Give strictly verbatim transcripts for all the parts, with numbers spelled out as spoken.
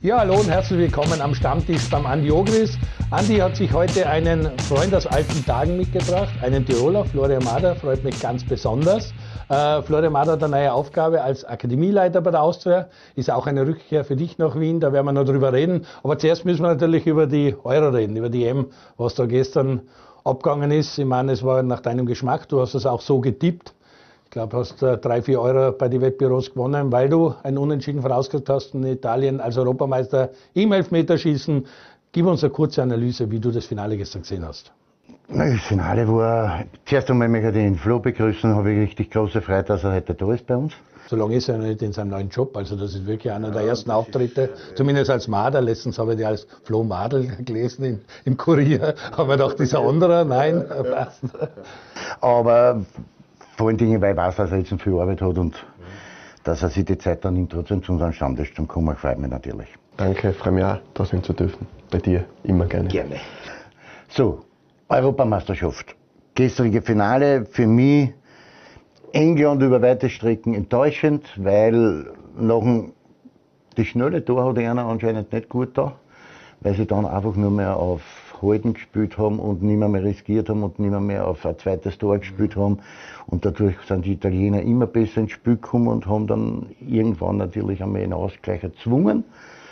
Ja, hallo und herzlich willkommen am Stammtisch beim Andi Ogris. Andi hat sich heute einen Freund aus alten Tagen mitgebracht, einen Tiroler, Florian Mader, freut mich ganz besonders. Äh, Florian Mader hat eine neue Aufgabe als Akademieleiter bei der Austria, ist auch eine Rückkehr für dich nach Wien, da werden wir noch drüber reden. Aber zuerst müssen wir natürlich über die Euro reden, über die E M, was da gestern abgegangen ist. Ich meine, es war nach deinem Geschmack, du hast es auch so getippt. Ich glaube, du hast äh, drei, vier Euro bei den Wettbüros gewonnen, weil du ein Unentschieden vorausgesagt hast in Italien als Europameister im Elfmeterschießen. Gib uns eine kurze Analyse, wie du das Finale gestern gesehen hast. Das Finale war, zuerst einmal möchte ich den Flo begrüßen, habe ich richtig große Freude, dass er heute da ist bei uns. So lange ist er noch nicht in seinem neuen Job, also das ist wirklich einer der ersten Auftritte, zumindest als Mader. Letztens habe ich die als Flo Madel gelesen im, im Kurier, aber doch dieser andere, nein, passt. Aber vor allen Dingen, weil ich weiß, dass er jetzt viel Arbeit hat und dass er sich die Zeit dann nimmt, trotzdem zu unserem Stammtisch zu kommen, freut mich natürlich. Danke, freue mich auch, da sein zu dürfen. Bei dir immer gerne. Gerne. So, Europameisterschaft. Gestrige Finale für mich England über weite Strecken enttäuschend, weil nach dem die schnelle Tor hat einer anscheinend nicht gut da, weil sie dann einfach nur mehr auf Halten gespielt haben und nicht mehr, mehr riskiert haben und nicht mehr, mehr auf ein zweites Tor gespielt haben. Und dadurch sind die Italiener immer besser ins Spiel gekommen und haben dann irgendwann natürlich einmal einen Ausgleich erzwungen.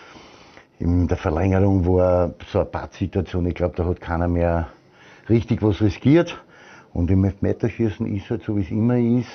In der Verlängerung war so eine Pattsituation, ich glaube, da hat keiner mehr richtig was riskiert. Und im Elfmeterschießen ist halt so, wie es immer ist.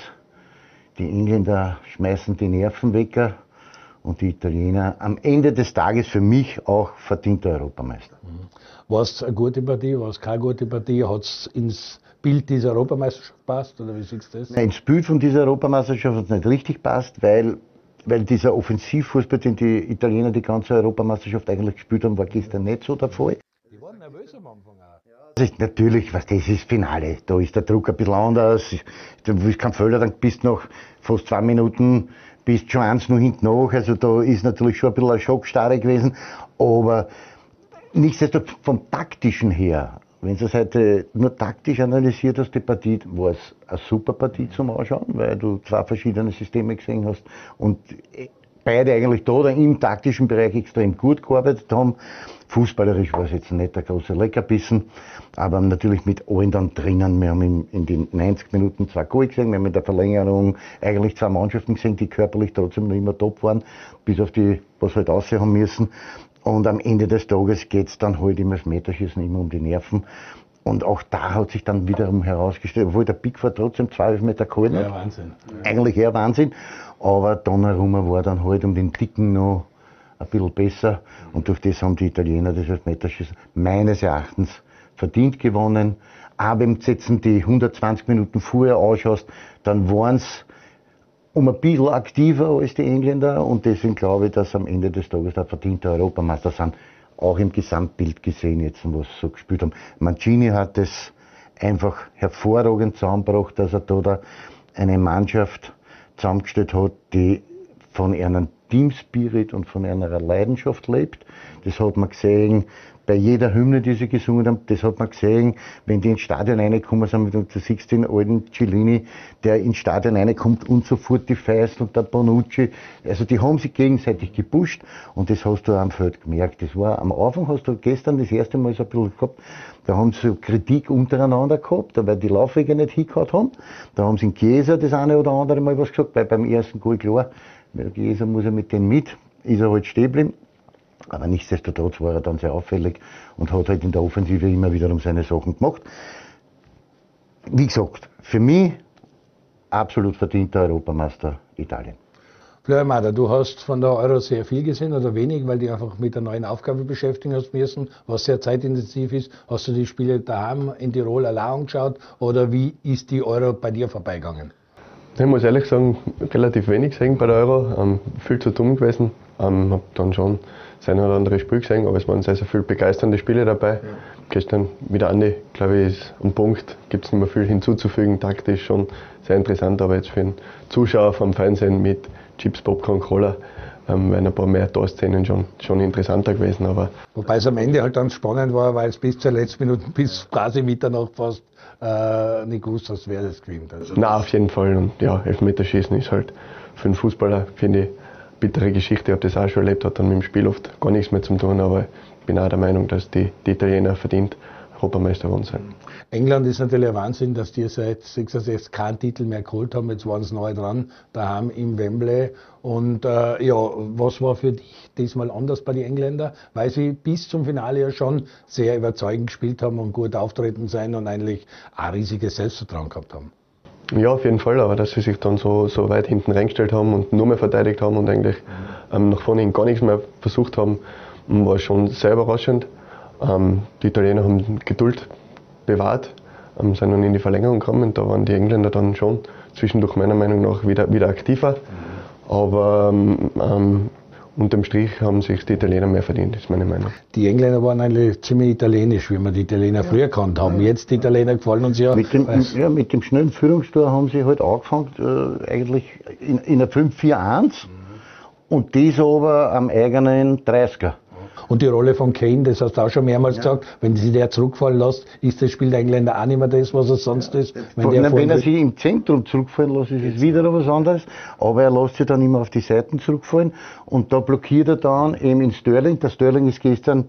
Die Engländer schmeißen die Nerven weg und die Italiener am Ende des Tages für mich auch verdienter Europameister. War es eine gute Partie, war es keine gute Partie? Hat es ins Bild dieser Europameisterschaft gepasst oder wie siehst du das? Nein, ins Bild von dieser Europameisterschaft hat es nicht richtig passt, weil, weil dieser Offensivfußball, den die Italiener die ganze Europameisterschaft eigentlich gespielt haben, war gestern nicht so der Fall. Die waren nervös am Anfang auch. Das ist natürlich, was das ist, Finale. Da ist der Druck ein bisschen anders. Du willst keinen Fehler, dann bist du nach fast zwei Minuten bist schon eins noch hinten nach. Also da ist natürlich schon ein bisschen eine Schockstarre gewesen. Aber nichtsdestotrotz vom Taktischen her, wenn du es heute nur taktisch analysiert hast, die Partie, war es eine super Partie zum Anschauen, weil du zwei verschiedene Systeme gesehen hast und beide eigentlich da oder im taktischen Bereich extrem gut gearbeitet haben. Fußballerisch war es jetzt nicht der große Leckerbissen, aber natürlich mit allen dann drinnen. Wir haben in, in den neunzig Minuten zwei Goal gesehen, wir haben in der Verlängerung eigentlich zwei Mannschaften gesehen, die körperlich trotzdem noch immer top waren, bis auf die, was halt aussehen haben müssen. Und am Ende des Tages geht es dann halt im Elfmeterschießen immer um die Nerven. Und auch da hat sich dann wiederum herausgestellt, obwohl der Pickford trotzdem zwei Elfmeter gehalten hat. Ja, Wahnsinn. Eigentlich eher Wahnsinn. Aber Donnarumma war dann halt um den Ticken noch ein bisschen besser. Und durch das haben die Italiener das Elfmeterschießen meines Erachtens verdient gewonnen. Aber wenn du jetzt die hundertzwanzig Minuten vorher anschaust, dann waren es um ein bisschen aktiver als die Engländer. Und deswegen glaube ich, dass am Ende des Tages der verdiente Europameister sind. Auch im Gesamtbild gesehen, jetzt, was sie so gespielt haben. Mancini hat es einfach hervorragend zusammengebracht, dass er da eine Mannschaft zusammengestellt hat, die von einem Teamspirit und von einer Leidenschaft lebt. Das hat man gesehen bei jeder Hymne, die sie gesungen haben. Das hat man gesehen, wenn die ins Stadion reinkommen sind. Du siehst den alten Cellini, der ins Stadion reinkommt und sofort die Feist und der Bonucci. Also die haben sich gegenseitig gepusht und das hast du am Feld gemerkt. Das war am Anfang, hast du gestern das erste Mal so ein bisschen gehabt, da haben sie so Kritik untereinander gehabt, weil die Laufwege nicht hingehauen haben. Da haben sie in Chiesa das eine oder andere Mal was gesagt, weil beim ersten Goal klar, weil Chiesa muss ja mit denen mit, ist er halt stehen geblieben. Aber nichtsdestotrotz war er dann sehr auffällig und hat halt in der Offensive immer wieder um seine Sachen gemacht. Wie gesagt, für mich absolut verdienter Europameister Italien. Florian Mader, du hast von der Euro sehr viel gesehen oder wenig, weil du einfach mit der neuen Aufgabe beschäftigen hast müssen, was sehr zeitintensiv ist. Hast du die Spiele daheim in Tirol allein angeschaut oder wie ist die Euro bei dir vorbeigegangen? Ich muss ehrlich sagen, relativ wenig gesehen bei der Euro, ähm, viel zu dumm gewesen. Ähm, habe dann schon sein oder andere Spiel gesehen, aber es waren sehr, sehr viele begeisternde Spiele dabei. Ja. Gestern wieder Andi, glaube ich, ist am Punkt, gibt es nicht mehr viel hinzuzufügen, taktisch schon sehr interessant, aber jetzt für den Zuschauer vom Fernsehen mit Chips, Popcorn, Cola, ähm, wären ein paar mehr Torszenen schon, schon interessanter gewesen. Aber wobei es am Ende halt dann spannend war, weil es bis zur letzten Minute, bis quasi Mitternacht fast äh, nicht gewusst hast, wer das gewinnt. Also na, auf jeden Fall. Und ja, Elfmeterschießen ist halt für einen Fußballer, finde ich, bittere Geschichte, ich habe das auch schon erlebt, hat dann mit dem Spiel oft gar nichts mehr zu tun, aber ich bin auch der Meinung, dass die, die Italiener verdient Europameister geworden sind. England ist natürlich ein Wahnsinn, dass die seit sechsundsechzig keinen Titel mehr geholt haben. Jetzt waren sie neu dran, daheim im Wembley. Und äh, ja, was war für dich diesmal anders bei den Engländern? Weil sie bis zum Finale ja schon sehr überzeugend gespielt haben und gut auftreten sein und eigentlich ein riesiges Selbstvertrauen gehabt haben. Ja, auf jeden Fall, aber dass sie sich dann so, so weit hinten reingestellt haben und nur mehr verteidigt haben und eigentlich ähm, nach vorne hin gar nichts mehr versucht haben, war schon sehr überraschend. Ähm, die Italiener haben Geduld bewahrt, ähm, sind dann in die Verlängerung gekommen. Da waren die Engländer dann schon zwischendurch meiner Meinung nach wieder, wieder aktiver. Aber ähm, unterm Strich haben sich die Italiener mehr verdient, ist meine Meinung. Die Engländer waren eigentlich ziemlich italienisch, wie wir die Italiener ja. früher gekannt haben. Jetzt die Italiener gefallen uns ja. Mit dem, ja, mit dem schnellen Führungstor haben sie halt angefangen, äh, eigentlich in, in einer fünf vier eins. Mhm. Und das aber am eigenen dreißiger. Und die Rolle von Kane, das hast du auch schon mehrmals ja. gesagt, wenn sie der zurückfallen lässt, ist das Spiel der Engländer auch nicht mehr das, was er sonst ja. ist. Wenn, der wenn er sich im Zentrum zurückfallen lässt, ist es wieder was anderes, aber er lässt sich dann immer auf die Seiten zurückfallen und da blockiert er dann eben in Sterling. Der Sterling ist gestern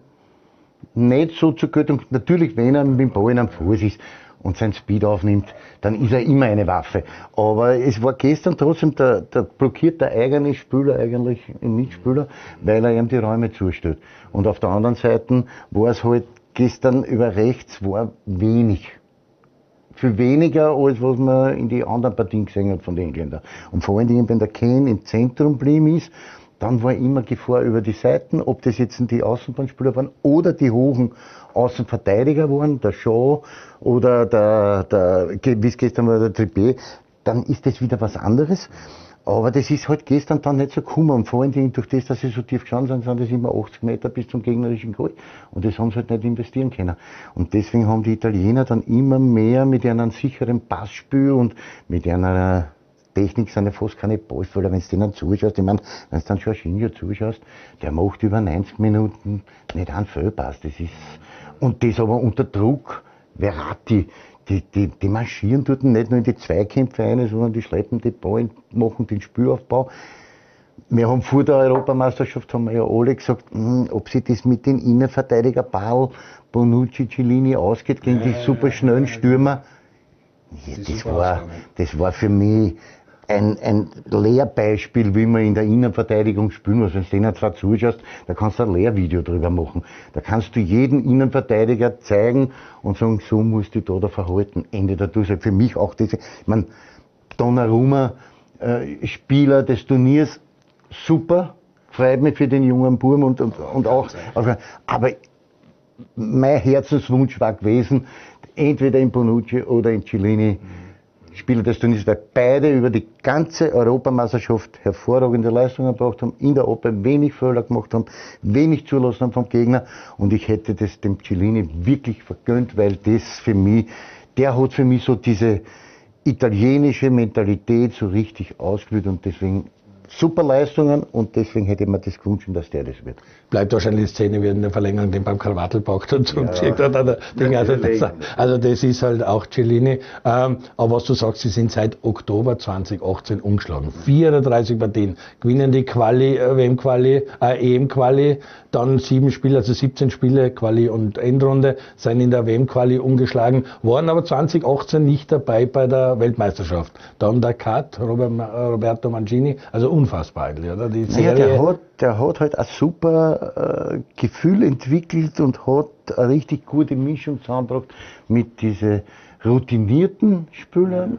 nicht so zur Göttung, natürlich wenn er mit dem Ball in einem Fuß ist und sein Speed aufnimmt, dann ist er immer eine Waffe. Aber es war gestern trotzdem, der, der blockiert der eigene Spieler eigentlich, ein Mitspieler, weil er ihm die Räume zustellt. Und auf der anderen Seite war es halt gestern über rechts war wenig. Viel weniger, als was man in die anderen Partien gesehen hat von den Engländern. Und vor allen Dingen, wenn der Kane im Zentrum geblieben ist, dann war immer Gefahr über die Seiten, ob das jetzt die Außenbahnspieler waren oder die hohen Außenverteidiger waren, der Shaw oder der, der wie es gestern war, der Trippier, dann ist das wieder was anderes. Aber das ist halt gestern dann nicht so gekommen. Und vor allen Dingen durch das, dass sie so tief gestanden sind, sind das immer achtzig Meter bis zum gegnerischen Goal. Und das haben sie halt nicht investieren können. Und deswegen haben die Italiener dann immer mehr mit einem sicheren Passspiel und mit einer Technik sind ja fast keine Ballspieler, wenn du denen zuschaust. Ich meine, wenn du dann Jorginho zuschaust, der macht über neunzig Minuten nicht einen Fehlpass. Das ist, und das aber unter Druck. Verratti, die, die, die marschieren dort nicht nur in die Zweikämpfe rein, sondern die schleppen die Ball, machen den Spielaufbau. Wir haben vor der Europameisterschaft, haben wir ja alle gesagt, mh, ob sich das mit den Innenverteidiger Ball, Bonucci, Cellini ausgeht gegen ja, die super schnellen Stürmer. Ja, das, war, das war für mich ein, ein Lehrbeispiel, wie man in der Innenverteidigung spielen muss. Wenn du denen zwar zuschaust, da kannst du ein Lehrvideo drüber machen. Da kannst du jeden Innenverteidiger zeigen und sagen, so musst du da, da verhalten. Ende der Durchsage. Für mich auch das. Ich meine, Donnarumma, äh, Spieler des Turniers, super. Freut mich für den jungen Burm und, und, und auch. Aber mein Herzenswunsch war gewesen, entweder in Bonucci oder in Cellini Spieler des Turniers, weil beide über die ganze Europameisterschaft hervorragende Leistungen gebracht haben, in der Abwehr wenig Fehler gemacht haben, wenig zulassen haben vom Gegner. Und ich hätte das dem Cellini wirklich vergönnt, weil das für mich, der hat für mich so diese italienische Mentalität so richtig ausgeführt und deswegen super Leistungen und deswegen hätte ich mir das gewünscht, dass der das wird. Bleibt wahrscheinlich die Szene, wie in der Verlängerung den beim Karwatelbach dann zurückzieht. Ja, also, das, also das ist halt auch Cellini. Ähm, aber was du sagst, sie sind seit Oktober zweitausendachtzehn umgeschlagen. vierunddreißig Partien. Gewinnen die Quali, äh, W M-Quali, äh, E M-Quali, dann sieben Spiele, also siebzehn Spiele, Quali und Endrunde, sind in der W M-Quali umgeschlagen, waren aber zweitausendachtzehn nicht dabei bei der Weltmeisterschaft. Dann der Cut, Robert, Roberto Mancini, also unfassbar eigentlich, oder? Die Serie. Ja, der hat, der hat halt ein super äh, Gefühl entwickelt und hat eine richtig gute Mischung zusammengebracht mit diesen routinierten Spielern,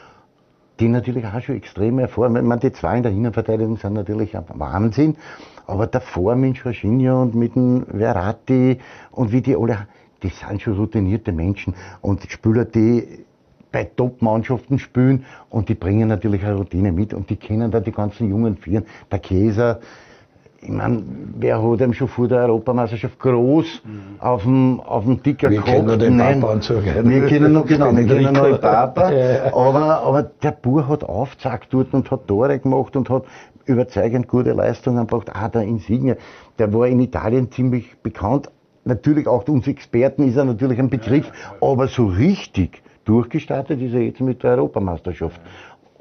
die natürlich auch schon extrem erfahren. Ich meine, die zwei in der Innenverteidigung sind natürlich ein Wahnsinn, aber davor mit Jorginho und mit dem Verratti und wie die alle, die sind schon routinierte Menschen und Spieler, die bei Top-Mannschaften spielen und die bringen natürlich eine Routine mit und die kennen da die ganzen jungen Vieren. Der Käser, ich meine, wer hat ihm schon vor der Europameisterschaft groß mhm. auf dem, auf dem Ticker gehabt? Wir kennen den Nein, Papa wir kennen noch, genau, wir kennen noch den Papa, aber, aber der Bur hat aufgezeigt dort und hat Tore gemacht und hat überzeugend gute Leistungen gebracht. Ah, der Insigne, der war in Italien ziemlich bekannt. Natürlich auch uns Experten ist er natürlich ein Begriff, aber so richtig durchgestartet ist er jetzt mit der Europameisterschaft.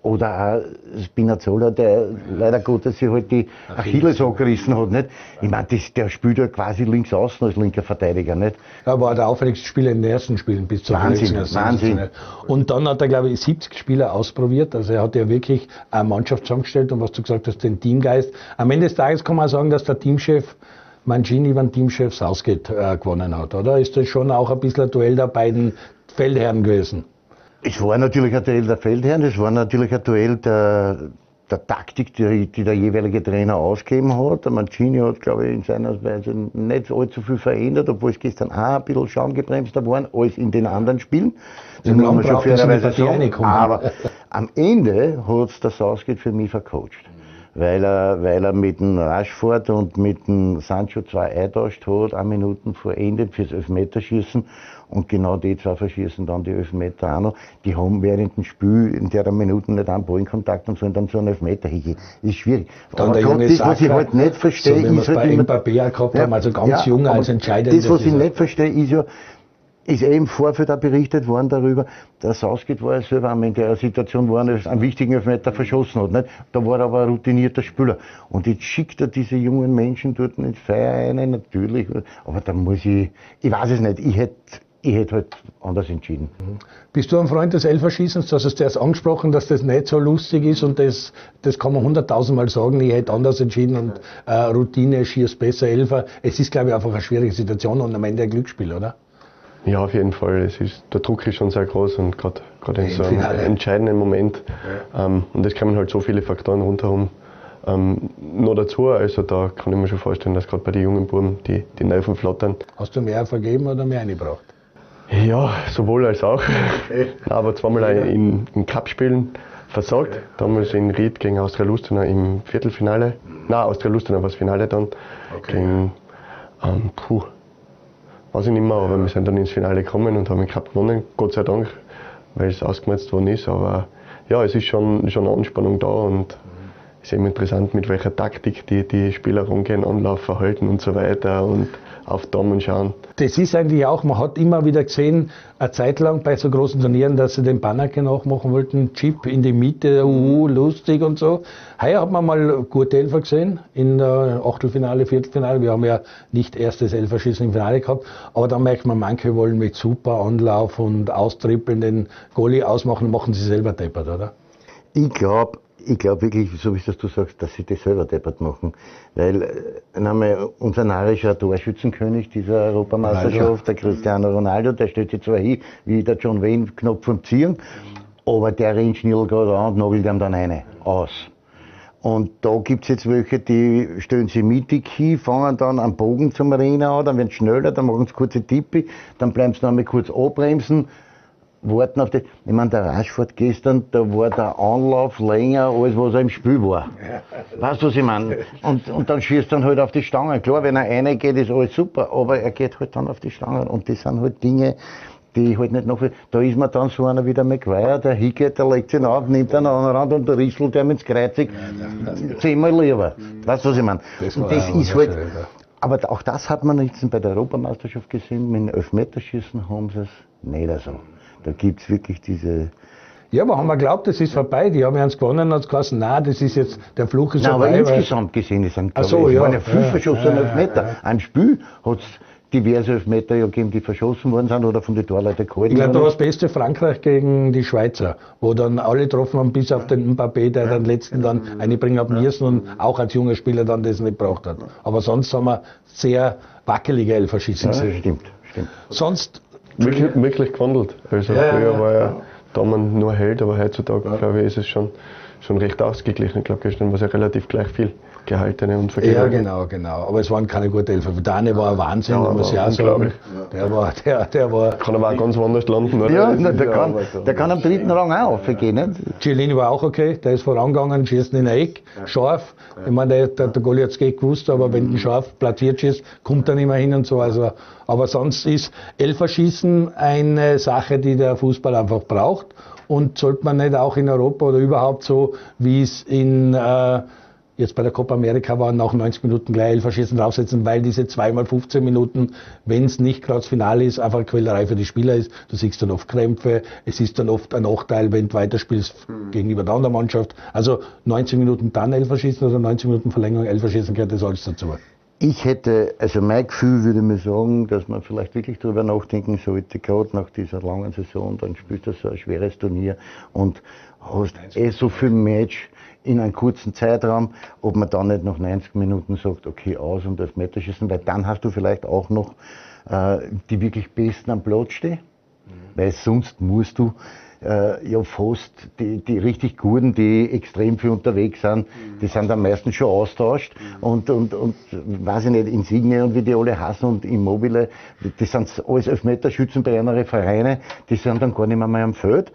Oder auch Spinazzola, der leider Gottes sich halt die Achilles angerissen hat, nicht? Ich meine, der spielt ja quasi links außen als linker Verteidiger, nicht? Er war der auffälligste Spieler in den ersten Spielen bis zur Wahnsinn, Verletzung. Wahnsinn. Und dann hat er, glaube ich, siebzig Spieler ausprobiert. Also er hat ja wirklich eine Mannschaft zusammengestellt und was du gesagt hast, den Teamgeist. Am Ende des Tages kann man sagen, dass der Teamchef Mancini über den Teamchef Southgate äh, gewonnen hat, oder? Ist das schon auch ein bisschen ein Duell der beiden Feldherren gewesen? Es war natürlich ein Duell der Feldherren, es war natürlich ein Duell der, der Taktik, die, die der jeweilige Trainer ausgegeben hat. Der Mancini hat, glaube ich, in seiner Weise nicht allzu viel verändert, obwohl es gestern auch ein bisschen schaumgebremster waren als in den anderen Spielen. Das muss man schon fairerweise sagen. Aber am Ende hat es der Southgate für mich vercoacht. Weil er, weil er mit dem Rashford und mit dem Sancho zwei eingetauscht hat, eine Minute vor Ende fürs Elfmeterschießen. Und genau die zwei verschießen dann die Elfmeter auch noch. Die haben während dem Spiel in der Minuten nicht einen Ballenkontakt und sollen dann so einen Elfmeter hingehen. Ist schwierig. Dann aber der das, was ich halt nicht verstehe, so, ist halt immer... Mbappé gehabt haben, also ganz ja, jung als entscheidend. Das, was ich nicht verstehe, ist ja, ist eh im Vorfeld auch berichtet worden darüber, der Southgate war ja selber in der Situation, wo er einen wichtigen Elfmeter verschossen hat. Nicht? Da war er aber ein routinierter Spieler. Und jetzt schickt er diese jungen Menschen dort ins Feier rein, natürlich. Aber da muss ich, ich weiß es nicht, ich hätte ich hätte halt anders entschieden. Bist du ein Freund des Elferschießens? Du hast es erst angesprochen, dass das nicht so lustig ist und das, das kann man hunderttausendmal sagen, ich hätte anders entschieden und äh, Routine, schießt besser, Elfer. Es ist, glaube ich, einfach eine schwierige Situation und am Ende ein Glücksspiel, oder? Ja, auf jeden Fall. Es ist, der Druck ist schon sehr groß und gerade in so einem entscheidenden Moment. Ja. Ähm, und es kommen halt so viele Faktoren rundherum ähm, noch dazu. Also da kann ich mir schon vorstellen, dass gerade bei den jungen Buben die, die Nerven flattern. Hast du mehr vergeben oder mehr eingebracht? Ja, sowohl als auch. Aber zweimal in, in Cup-Spielen versagt. Damals in Ried gegen Austria Lustenau im Viertelfinale. Nein, Austria Lustenau war das Finale dann. Okay. Gegen, ähm, puh, weiß ich nicht mehr, aber wir sind dann ins Finale gekommen und haben den Cup gewonnen, Gott sei Dank, weil es ausgemerzt worden ist. Aber ja, es ist schon, schon eine Anspannung da und es ist eben interessant, mit welcher Taktik die, die Spieler rumgehen, Anlauf, Verhalten und so weiter und auf Daumen schauen. Das ist eigentlich auch, man hat immer wieder gesehen, eine Zeit lang bei so großen Turnieren, dass sie den Bannerke nachmachen wollten, Chip in die Mitte, uh, lustig und so. Heuer hat man mal gute Elfer gesehen, in der Achtelfinale, Viertelfinale. Wir haben ja nicht erstes Elferschießen im Finale gehabt, aber da merkt man, manche wollen mit super Anlauf und Austrippeln den Goalie ausmachen, machen sie selber deppert, oder? Ich glaube, Ich glaube wirklich, so wie das du sagst, dass sie das selber deppert machen. Weil dann haben wir unser narischer Torschützenkönig dieser Europameisterschaft, der Cristiano Ronaldo, der stellt sich zwar hin wie der John Wayne, Knopf vom Ziehen, aber der rennt schnell gerade an und nagelt ihm dann eine aus. Und da gibt's jetzt welche, die stellen sich mittig hin, fangen dann am Bogen zum Rennen an, dann werden sie schneller, dann machen sie kurze Tippi, dann bleiben sie noch einmal kurz abbremsen, warten auf das. Ich meine, der Rashford gestern, da war der Anlauf länger, als was er im Spiel war. Weißt du, was ich meine? Und, und dann schießt er halt auf die Stangen. Klar, wenn er reingeht, ist alles super, aber er geht halt dann auf die Stangen. Und das sind halt Dinge, die ich halt nicht noch. Da ist mir dann so einer wie der Maguire, der hingeht, der legt sich auf, nimmt einen anderen Rand und der risselt ihm ins Kreuzig. Zehnmal lieber. Weißt du, was ich meine? Das und das ist halt. Aber auch das hat man jetzt bei der Europameisterschaft gesehen, mit dem Elfmeterschießen haben sie es nicht so. Da gibt es wirklich diese. Ja, aber haben wir geglaubt, das ist vorbei. Die haben ja uns gewonnen und hat gesagt, nein, das ist jetzt, der Fluch ist nein, vorbei. Aber insgesamt gesehen, es sind, so, ich, ja, waren ja fünf ja, verschossene ja, Elfmeter. ja, ja. Am Spiel hat es diverse Elfmeter ja gegeben, die verschossen worden sind oder von den Torleuten gehalten. Ich glaube, da war das Beste Frankreich gegen die Schweizer, wo dann alle getroffen haben, bis auf den Mbappé, der den letzten dann einbringen hat müssen und auch als junger Spieler dann das nicht braucht hat. Aber sonst haben wir sehr wackelige Elferschießen gesehen. Ja, stimmt, stimmt. Sonst Wirklich, wirklich gewandelt. Also ja, früher ja, war ja ja. Daumen nur Held, aber heutzutage, ja. glaube ich, ist es schon, schon recht ausgeglichen. Ich glaube, gestern war es ja relativ gleich viel gehaltene und vergebene. Ja, genau, genau. Aber es waren keine guten Elfer. Der eine war ein Wahnsinn, ja, da muss ich auch sagen. Der war, der, der war. Kann aber auch ganz woanders landen, oder? Ja, na, der, kann, der kann am dritten Rang auch aufgehen, nicht? Chiellini war auch okay, der ist vorangegangen, schießt in ein Eck, scharf. Ich meine, der, der, der Goalie hat es gewusst, aber wenn du scharf platziert schießt, kommt er nicht mehr hin und so. Also, aber sonst ist Elferschießen eine Sache, die der Fußball einfach braucht. Und sollte man nicht auch in Europa oder überhaupt so, wie es in äh, jetzt bei der Copa America waren, nach neunzig Minuten gleich Elferschießen draufsetzen, weil diese zweimal fünfzehn Minuten, wenn es nicht gerade das Finale ist, einfach eine Quälerei für die Spieler ist. Du siehst dann oft Krämpfe, es ist dann oft ein Nachteil, wenn du weiterspielst mhm. gegenüber der anderen Mannschaft. Also neunzig Minuten dann Elferschießen oder neunzig Minuten Verlängerung Elferschießen gehört das alles dazu. Ich hätte, also mein Gefühl würde mir sagen, dass man vielleicht wirklich darüber nachdenken sollte, gerade nach dieser langen Saison, dann spielst du so ein schweres Turnier und hast eh so viel Match in einem kurzen Zeitraum, ob man dann nicht nach neunzig Minuten sagt, okay, aus und Elfmeterschießen, weil dann hast du vielleicht auch noch äh, die wirklich Besten am Platz stehen, mhm. weil sonst musst du äh, ja fast die, die richtig Guten, die extrem viel unterwegs sind, mhm. die sind am meisten schon austauscht mhm. und, und, und, weiß ich nicht, Insigne und wie die alle hassen und Immobile, das sind alles Elfmeterschützen bei anderen Vereinen, die sind dann gar nicht mehr, mehr am Feld.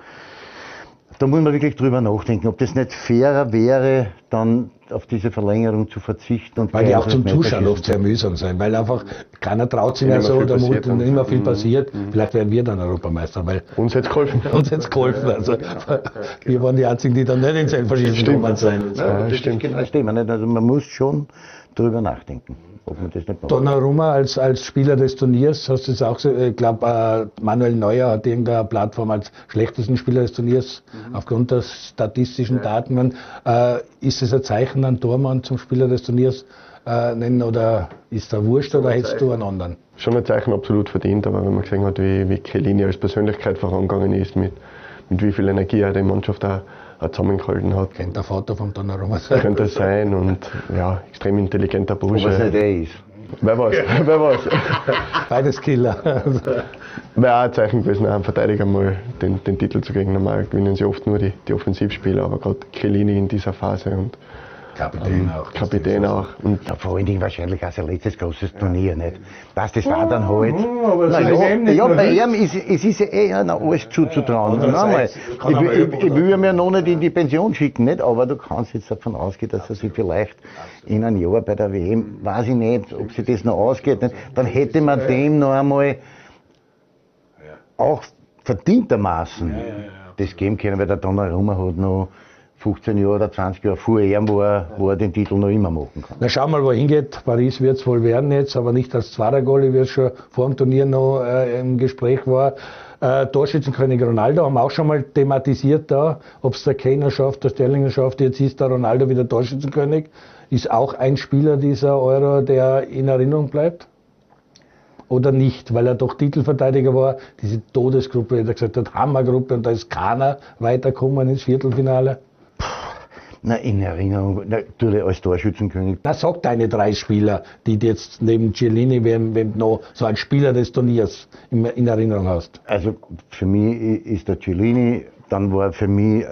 Da muss man wirklich drüber nachdenken, ob das nicht fairer wäre, dann auf diese Verlängerung zu verzichten. Und weil die auch zum Zuschauen oft sehr mühsam sein, weil einfach keiner traut sich mehr so, da muss immer viel passiert. Mhm. Vielleicht werden wir dann Europameister, weil uns hätte es geholfen. uns hätte es geholfen. Also, wir waren die Einzigen, die dann nicht ins Elferschießen gekommen sind. Ja, das stimmt. Das stimmt nicht. Also man muss schon drüber nachdenken. Ob man das nicht macht. Donnarumma als, als Spieler des Turniers, hast du es auch so, ich glaube, äh, Manuel Neuer hat irgendeine Plattform als schlechtesten Spieler des Turniers mhm. aufgrund der statistischen ja. Daten. Äh, ist es ein Zeichen, einen Tormann zum Spieler des Turniers äh, nennen oder ist da wurscht oder hättest du einen anderen? Schon ein Zeichen absolut verdient, aber wenn man gesehen hat, wie, wie Chiellini als Persönlichkeit vorangegangen ist, mit, mit wie viel Energie er die Mannschaft auch zusammengehalten hat. Kennt der Vater von Donnarumma sein. Könnte es sein und ja, extrem intelligenter Bursche. Was nicht er ist. Wer weiß, wer weiß. Beides Killer. Wäre auch ein Zeichen gewesen, einem Verteidiger mal den, den Titel zu kriegen. Normal gewinnen sie oft nur die, die Offensivspieler, aber gerade Chiellini in dieser Phase und Kapitän ähm, auch. Kapitän auch. Und ja, vor allen Dingen wahrscheinlich auch sein letztes großes Turnier, nicht? Das, das war dann halt. Oh, aber na, ja, nicht ja, bei ihm ist es ist ja eh einer alles zuzutrauen. Nein, ich, ich, ich will ihn ja noch nicht in die Pension schicken, nicht? Aber du kannst jetzt davon ausgehen, dass er sich vielleicht in einem Jahr bei der W M, weiß ich nicht, ob sich das noch ausgeht, nicht? Dann hätte man dem noch einmal auch verdientermaßen das geben können, weil der Donnarumma hat noch fünfzehn Jahre oder zwanzig Jahre vor ihm, wo er, wo er den Titel noch immer machen kann. Na, schau mal, wo er hingeht. Paris wird es wohl werden jetzt, aber nicht als Zweiter-Goalie, wie es schon vor dem Turnier noch äh, im Gespräch war. Äh, Torschützenkönig Ronaldo haben wir auch schon mal thematisiert da, ob es der Kane schafft, der Sterling schafft. Jetzt ist der Ronaldo wieder Torschützenkönig. Ist auch ein Spieler dieser Euro, der in Erinnerung bleibt? Oder nicht, weil er doch Titelverteidiger war, diese Todesgruppe, wie er gesagt hat, Hammergruppe, und da ist keiner weitergekommen ins Viertelfinale. Na, in Erinnerung, natürlich als Torschützenkönig. Das sagt deine drei Spieler, die du jetzt neben Chiellini, wenn, wenn du noch so einen Spieler des Turniers in, in Erinnerung hast. Also für mich ist der Chiellini, dann war für mich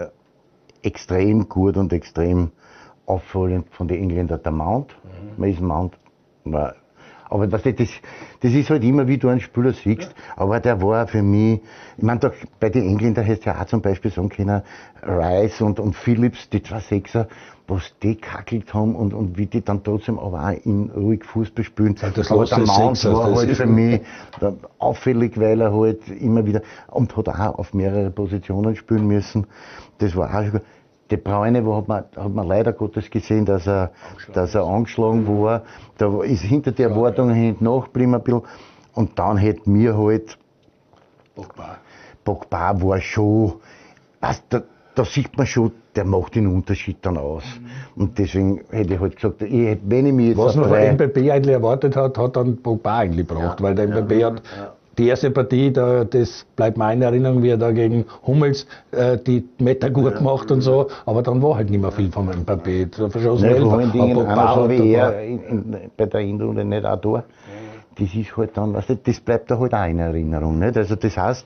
extrem gut und extrem auffallend von den Engländern der Mount. Mhm. Mason Mount war. Aber weißt du, das, das ist halt immer, wie du einen Spieler siehst. Aber der war für mich, ich meine, da, bei den Engländern hättest du ja auch zum Beispiel sagen können, Rice und, und Phillips, die zwei Sechser, was die kackelt haben und, und wie die dann trotzdem aber auch in ruhig Fußball spielen. Ja, das aber der Mount Sechser, war halt für mich auffällig, weil er halt immer wieder, und hat auch auf mehrere Positionen spielen müssen. Das war auch schon. De Bruyne, wo hat man, hat man leider Gottes gesehen, dass er, dass er angeschlagen war. Da ist hinter der Erwartung hinten nachgeblieben ein bisschen. Und dann hätte mir halt, Pogba. Pogba war schon, was, da, da sieht man schon, der macht den Unterschied dann aus. Mhm. Und deswegen hätte ich halt gesagt, ich hätte, wenn ich mich jetzt. Was man von M B P eigentlich erwartet hat, hat dann Pogba eigentlich gebraucht, ja, weil der ja, M B P hat. Ja. Die erste Partie, da, das bleibt mir in Erinnerung, wie er da gegen Hummels äh, die Meter gut ja, macht und so, aber dann war halt nicht mehr viel vom Mbappé. Da verschossen ja, vor allen Dingen einer so wie er in, in, bei der Hinrunde nicht auch da. Ja. Das ist halt dann, weißt du, das bleibt da halt auch in Erinnerung. Nicht? Also das heißt,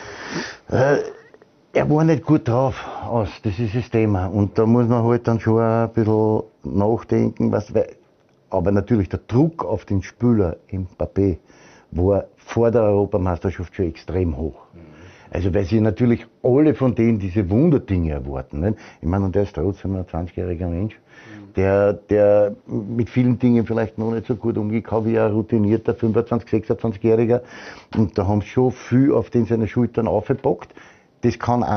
äh, er war nicht gut drauf aus, das ist das Thema. Und da muss man halt dann schon ein bisschen nachdenken, was, weil, aber natürlich der Druck auf den Spieler Mbappé war vor der Europameisterschaft schon extrem hoch. Also weil sie natürlich alle von denen diese Wunderdinge erwarten. Nicht? Ich meine, und der ist trotzdem ein zwanzigjähriger Mensch, der, der mit vielen Dingen vielleicht noch nicht so gut umgeht, wie ein routinierter fünfundzwanzig-, sechsundzwanzigjähriger. Und da haben sie schon viel auf den seine Schultern aufgepackt. Das kann auch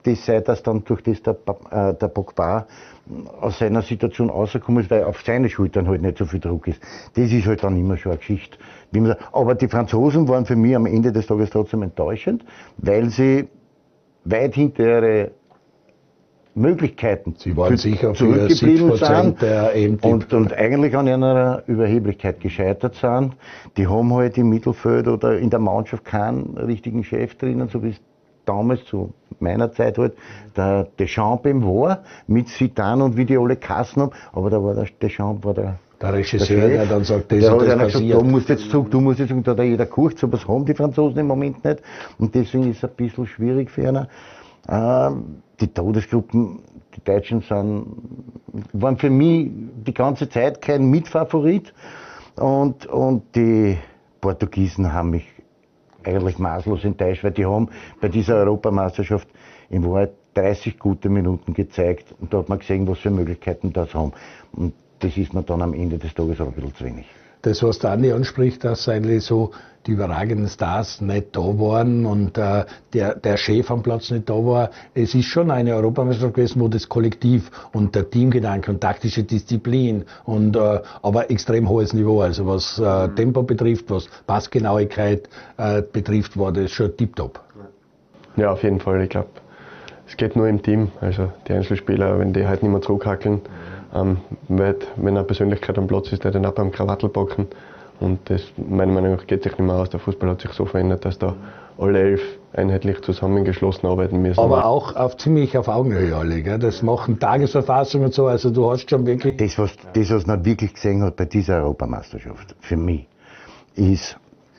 das sei, dass dann durch das der, äh, der Pogba aus seiner Situation rausgekommen ist, weil auf seine Schultern halt nicht so viel Druck ist. Das ist halt dann immer schon eine Geschichte. Wie man sagt. Aber die Franzosen waren für mich am Ende des Tages trotzdem enttäuschend, weil sie weit hinter ihre Möglichkeiten Sie waren sicher zurückgeblieben sind der und, und eigentlich an einer Überheblichkeit gescheitert sind. Die haben halt im Mittelfeld oder in der Mannschaft keinen richtigen Chef drinnen, so wie es damals zu meiner Zeit halt der Deschamps eben war, mit Zidane und wie die alle Kassen haben, aber da war der Deschamps war der Der Regisseur, der, der dann sagt, das der und hat das gesagt, du musst jetzt zurück, du musst jetzt zurück, da hat jeder kurz, aber das haben die Franzosen im Moment nicht und deswegen ist es ein bisschen schwierig für einen. Ähm, die Todesgruppen, die Deutschen sind, waren für mich die ganze Zeit kein Mitfavorit und, und die Portugiesen haben mich eigentlich maßlos enttäuscht, weil die haben bei dieser Europameisterschaft in Wahrheit dreißig gute Minuten gezeigt und da hat man gesehen, was für Möglichkeiten das haben. Und das ist mir dann am Ende des Tages auch ein bisschen zu wenig. Das, was der Andi anspricht, dass eigentlich so die überragenden Stars nicht da waren und äh, der, der Chef am Platz nicht da war. Es ist schon eine Europameisterschaft gewesen, wo das Kollektiv und der Teamgedanke und taktische Disziplin und äh, aber extrem hohes Niveau, also was äh, Tempo betrifft, was Passgenauigkeit äh, betrifft, war das schon tiptop. Ja, auf jeden Fall. Ich glaube, es geht nur im Team. Also die Einzelspieler, wenn die halt nicht mehr zurückhackeln, ähm, weil, wenn eine Persönlichkeit am Platz ist, der dann auch beim Krawattel packen. Und das, meiner Meinung nach, geht sich nicht mehr aus. Der Fußball hat sich so verändert, dass da alle elf einheitlich zusammengeschlossen arbeiten müssen. Aber auch auf, ziemlich auf Augenhöhe alle, gell? Das machen Tagesverfassungen und so, also du hast schon wirklich... Das, was, das, was man wirklich gesehen hat bei dieser Europameisterschaft, für mich, ist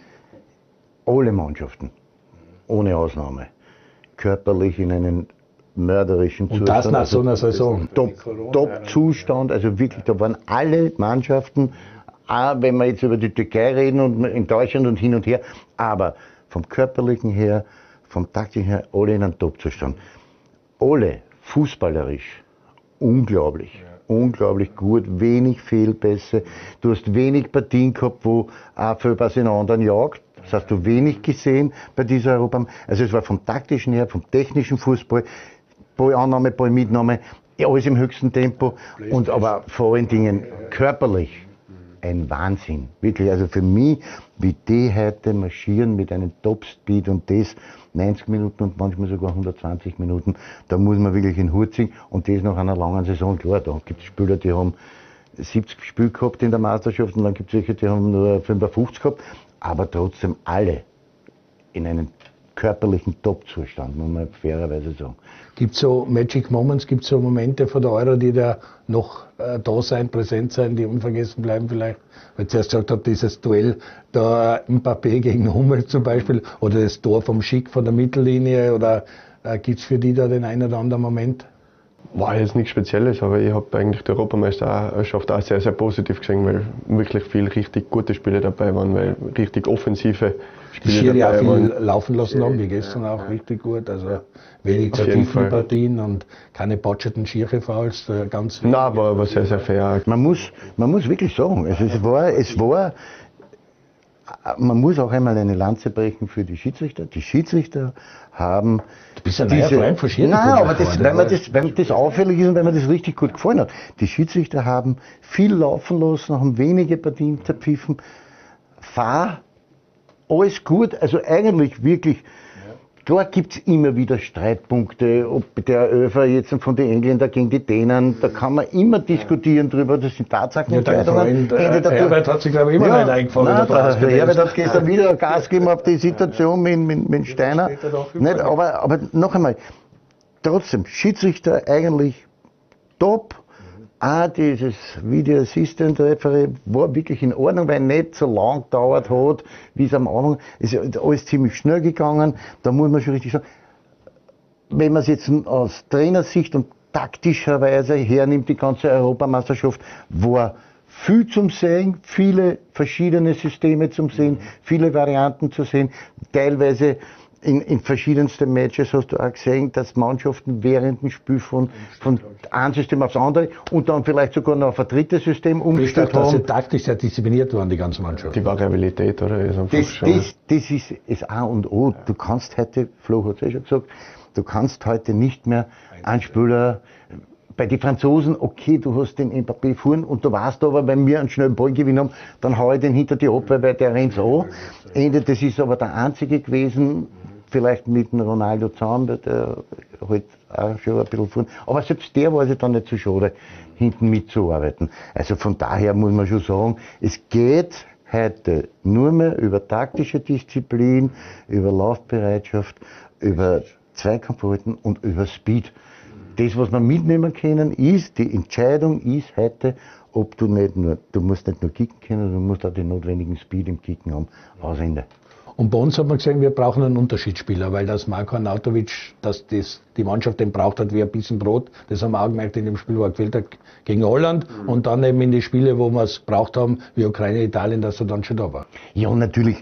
alle Mannschaften, ohne Ausnahme, körperlich in einen mörderischen und Zustand. Und das nach so einer Saison. Top-Zustand, top also wirklich, da waren alle Mannschaften, auch wenn wir jetzt über die Türkei reden und in Deutschland und hin und her, aber vom körperlichen her, vom taktischen her, alle in einem Top-Zustand. Alle fußballerisch unglaublich, ja. unglaublich gut, wenig Fehlpässe. Du hast wenig Partien gehabt, wo auch Fehlpass in anderen jagt. Das hast du wenig gesehen bei dieser Europa. Also es war vom taktischen her, vom technischen Fußball, Ballannahme, Ballmitnahme, alles im höchsten Tempo und aber vor allen Dingen körperlich. Ein Wahnsinn, wirklich. Also für mich, wie die heute marschieren mit einem Top-Speed und das neunzig Minuten und manchmal sogar hundertzwanzig Minuten, da muss man wirklich in den Hut ziehen und das nach einer langen Saison. Klar, da gibt es Spieler, die haben siebzig Spiele gehabt in der Meisterschaft und dann gibt es welche, die haben nur fünfundfünfzig gehabt, aber trotzdem alle in einem körperlichen Top-Zustand, muss man fairerweise sagen. Gibt es so Magic Moments, gibt es so Momente von der Euro, die da noch äh, da sein, präsent sein, die unvergessen bleiben vielleicht? Weil ich zuerst gesagt habe, dieses Duell da Mbappé gegen Hummels zum Beispiel oder das Tor vom Schick von der Mittellinie oder äh, gibt es für die da den einen oder anderen Moment? War jetzt nichts Spezielles, aber ich habe eigentlich die Europameisterschaft auch sehr, sehr positiv gesehen, weil wirklich viele richtig gute Spiele dabei waren, weil richtig offensive Spiele die dabei auch viel waren. laufen lassen haben, wie gestern auch, richtig gut. Also wenig vertieften Partien und keine botscheten Schirche Fouls, ganz... Nein, aber war sehr, sehr fair. Man muss, man muss wirklich sagen, also es war, es war, man muss auch einmal eine Lanze brechen für die Schiedsrichter. Die Schiedsrichter haben... Du bist ein neuer Freund von Schiri. Nein, aber das, weil, man das, weil das auffällig ist und weil mir das richtig gut gefallen hat. Die Schiedsrichter haben viel laufen lassen, haben wenige Partien zerpfiffen. Fahr, alles gut, also eigentlich wirklich... Klar gibt es immer wieder Streitpunkte, ob der Öfer jetzt von den Engländern gegen die Dänen, da kann man immer diskutieren drüber, das sind Tatsachen. Ja, dein Freund, äh, Herbert hat sich glaube ich immer ja, nicht eingefangen. Nein, der, der Herbert hat gestern wieder Gas gegeben auf die Situation mit, mit, mit Steiner. Nicht, aber, aber noch einmal, trotzdem, Schiedsrichter eigentlich top. Auch dieses Video Assistant Referee war wirklich in Ordnung, weil nicht so lang gedauert hat, wie es am Anfang. Es ist alles ziemlich schnell gegangen. Da muss man schon richtig sagen, wenn man es jetzt aus Trainersicht und taktischerweise hernimmt, die ganze Europameisterschaft, war viel zum Sehen, viele verschiedene Systeme zum Sehen, viele Varianten zu sehen, teilweise In, in verschiedensten Matches hast du auch gesehen, dass Mannschaften während dem Spiel von, von einem System aufs andere und dann vielleicht sogar noch auf ein drittes System umgestellt haben. Dass sie taktisch sehr diszipliniert waren, die ganze Mannschaft. Die Variabilität, oder? Ist das, das, das ist das A und O. Du kannst heute, Flo hat es eh schon gesagt, Du kannst heute nicht mehr einen Spieler, bei den Franzosen, okay, du hast den Mbappé vorn und du weißt aber, wenn wir einen schnellen Ballgewinn haben, dann hau ich den hinter die Abwehr, weil der rennt an. Ende, das ist aber der einzige gewesen, vielleicht mit dem Ronaldo zusammen, weil der halt auch schon ein bisschen vorn. Aber selbst der war sich dann nicht so schade, hinten mitzuarbeiten. Also von daher muss man schon sagen, es geht heute nur mehr über taktische Disziplin, über Laufbereitschaft, über Zweikampfverhalten und über Speed. Das, was wir mitnehmen können, ist, die Entscheidung ist heute, ob du nicht nur, du musst nicht nur kicken können, du musst auch den notwendigen Speed im Kicken haben. Aus Ende. Und bei uns hat man gesehen, wir brauchen einen Unterschiedsspieler, weil das Marko Arnautovic, dass das die Mannschaft den braucht hat wie ein bisschen Brot. Das haben wir auch gemerkt in dem Spiel, wo er gefehlt hat gegen Holland. Mhm. Und dann eben in die Spiele, wo wir es braucht haben, wie Ukraine, Italien, dass er dann schon da war. Ja, natürlich.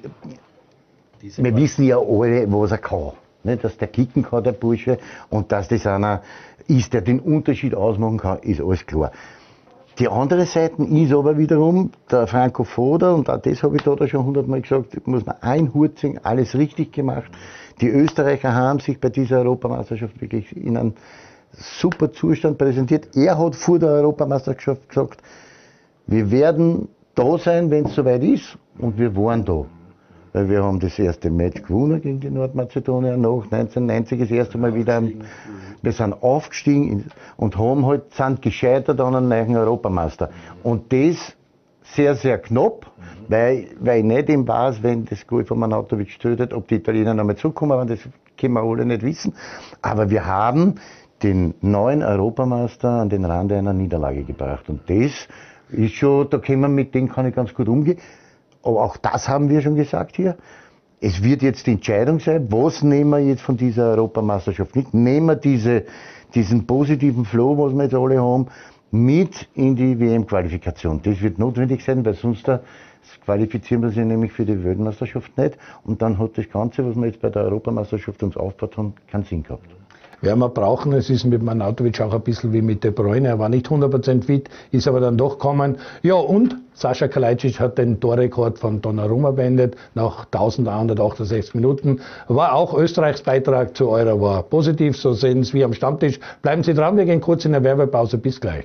Diese wir wissen ja alle, was er kann. Nicht, dass der kicken kann, der Bursche, und dass das einer ist, der den Unterschied ausmachen kann, ist alles klar. Die andere Seite ist aber wiederum der Franco Foda, und auch das habe ich da schon hundertmal gesagt, muss man einhurzen, alles richtig gemacht. Die Österreicher haben sich bei dieser Europameisterschaft wirklich in einem super Zustand präsentiert. Er hat vor der Europameisterschaft gesagt, wir werden da sein, wenn es soweit ist, und wir waren da. Weil wir haben das erste Match gewonnen gegen die Nordmazedonier nach neunzehnhundertneunzig das erste Mal wieder. Wir sind aufgestiegen und haben halt, sind gescheitert an einem neuen Europameister. Und das sehr, sehr knapp, weil, weil ich nicht eben weiß, wenn das Goal von Arnautovic tötet, ob die Italiener nochmal zurückkommen, aber das können wir alle nicht wissen. Aber wir haben den neuen Europameister an den Rand einer Niederlage gebracht. Und das ist schon, da kann man, mit dem kann ich ganz gut umgehen. Aber auch das haben wir schon gesagt hier. Es wird jetzt die Entscheidung sein, was nehmen wir jetzt von dieser Europameisterschaft mit? Nehmen wir diese, diesen positiven Flow, was wir jetzt alle haben, mit in die W M-Qualifikation. Das wird notwendig sein, weil sonst da qualifizieren wir sich nämlich für die Weltmeisterschaft nicht. Und dann hat das Ganze, was wir jetzt bei der Europameisterschaft uns aufgebaut haben, keinen Sinn gehabt. Ja, wir brauchen, es ist mit Arnautovic auch ein bisschen wie mit De Bruyne, er war nicht hundert Prozent fit, ist aber dann doch gekommen. Ja, und Sascha Kalajdzic hat den Torrekord von Donnarumma beendet, nach eintausendeinhundertachtundsechzig Minuten. War auch Österreichs Beitrag zu Euro, war positiv, so sehen Sie wie am Stammtisch. Bleiben Sie dran, wir gehen kurz in der Werbepause, bis gleich.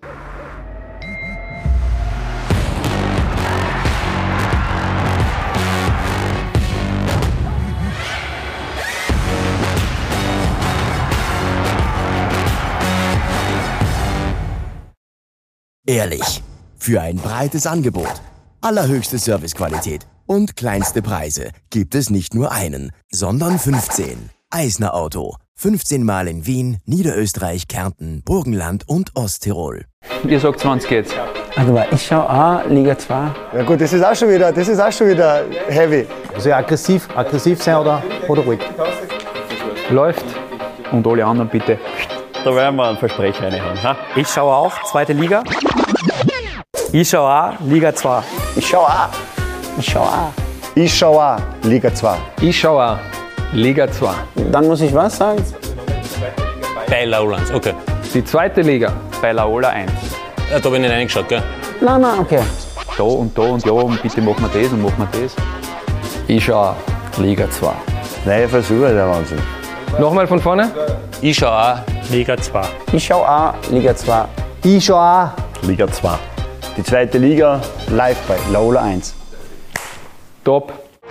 Ehrlich, für ein breites Angebot, allerhöchste Servicequalität und kleinste Preise gibt es nicht nur einen, sondern fünfzehn. Eisner Auto, fünfzehn Mal in Wien, Niederösterreich, Kärnten, Burgenland und Osttirol. Ihr sagt zwanzig jetzt. Also ich schaue auch Liga zwei. Ja gut, das ist auch schon wieder, das ist auch schon wieder heavy. Also aggressiv, aggressiv sein oder, oder ruhig. Läuft und alle anderen bitte. Da werden wir einen Versprecher reinhauen. Ha? Ich schaue auch zweite Liga. Ich schaue auch Liga zwei. Ich schaue auch. Ich schaue auch. Ich schaue auch Liga zwei. Ich schaue auch Liga zwei. Dann muss ich was sagen? Bei Laola eins, okay. Die zweite Liga bei Laola eins. Ja, da habe ich nicht reingeschaut, gell? Nein, nein, okay. Da und da und ja, und bitte machen wir das und machen wir das. Ich schaue auch Liga zwei. Neue Versuche, der Wahnsinn. Nochmal von vorne. Ich schaue auch Liga zwei. Ich schaue auch Liga zwei. Ich schaue auch Liga zwei. Die zweite Liga live bei Laola eins. Top.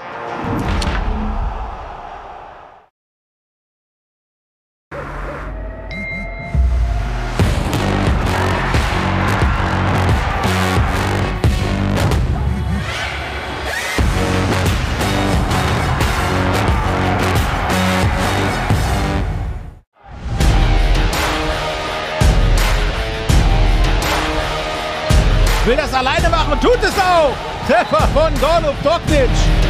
Will das alleine machen, tut es auch! Treffer von Gorlub Doknic!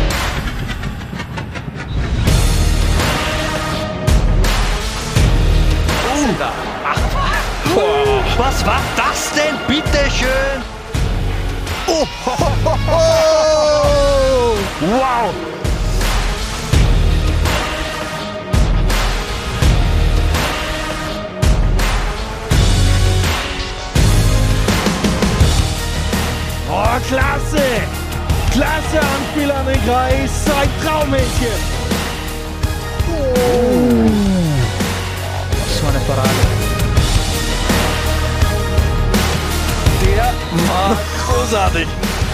Uh. Oh. Was war das denn, bitteschön? Oh. Ho, ho, ho. Wow! Oh, klasse! Klasse Anspiel an den Kreis, ein Traummädchen! Oh. eine Parade. Der war großartig.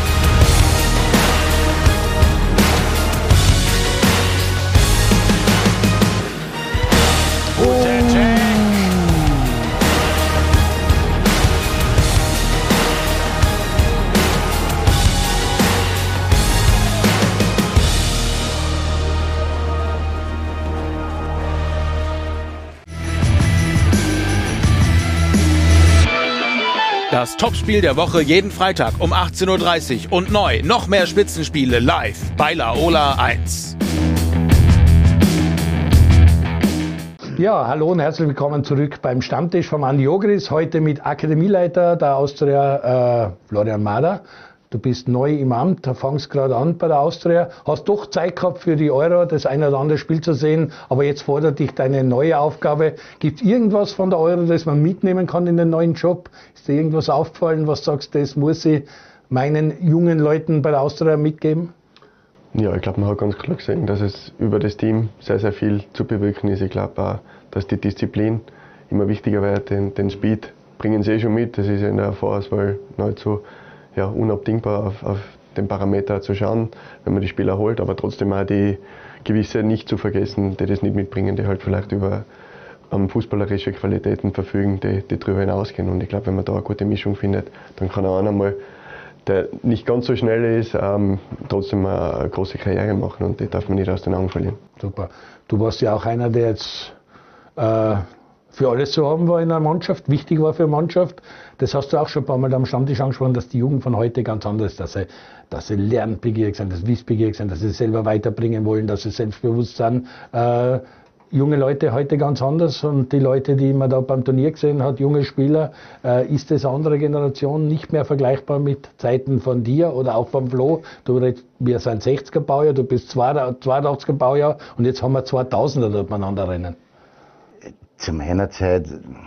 Das Topspiel der Woche jeden Freitag um achtzehn Uhr dreißig und neu noch mehr Spitzenspiele live bei Laola eins. Ja, hallo und herzlich willkommen zurück beim Stammtisch vom Andi Ogris. Heute mit Akademieleiter der Austria, äh, Florian Mader. Du bist neu im Amt, fangst gerade an bei der Austria. Hast doch Zeit gehabt für die Euro, das eine oder andere Spiel zu sehen, aber jetzt fordert dich deine neue Aufgabe. Gibt es irgendwas von der Euro, das man mitnehmen kann in den neuen Job? Ist dir irgendwas aufgefallen, was sagst du, das muss ich meinen jungen Leuten bei der Austria mitgeben? Ja, ich glaube, man hat ganz klar gesehen, dass es über das Team sehr, sehr viel zu bewirken ist. Ich glaube auch, dass die Disziplin immer wichtiger wird. Den, den Speed bringen sie eh schon mit. Das ist ja in der Vorauswahl nahezu ja, unabdingbar, auf, auf den Parameter zu schauen, wenn man die Spieler holt. Aber trotzdem auch die gewisse nicht zu vergessen, die das nicht mitbringen, die halt vielleicht über um, fußballerische Qualitäten verfügen, die, die darüber hinausgehen. Und ich glaube, wenn man da eine gute Mischung findet, dann kann auch einer mal, der nicht ganz so schnell ist, ähm, trotzdem eine große Karriere machen und die darf man nicht aus den Augen verlieren. Super. Du warst ja auch einer, der jetzt äh, für alles zu haben war in der Mannschaft, wichtig war für die Mannschaft. Das hast du auch schon ein paar Mal am Stammtisch angesprochen, dass die Jugend von heute ganz anders ist, dass sie, dass sie lernbegierig sind, dass sie wissbegierig sind, dass sie selber weiterbringen wollen, dass sie selbstbewusst sind. Äh, junge Leute heute ganz anders und die Leute, die man da beim Turnier gesehen hat, junge Spieler, äh, ist das eine andere Generation, nicht mehr vergleichbar mit Zeiten von dir oder auch vom Flo. Du, wir sind sechziger Baujahr, du bist zweiundachtziger Baujahr und jetzt haben wir zweitausender dort miteinander rennen. Zu meiner Zeit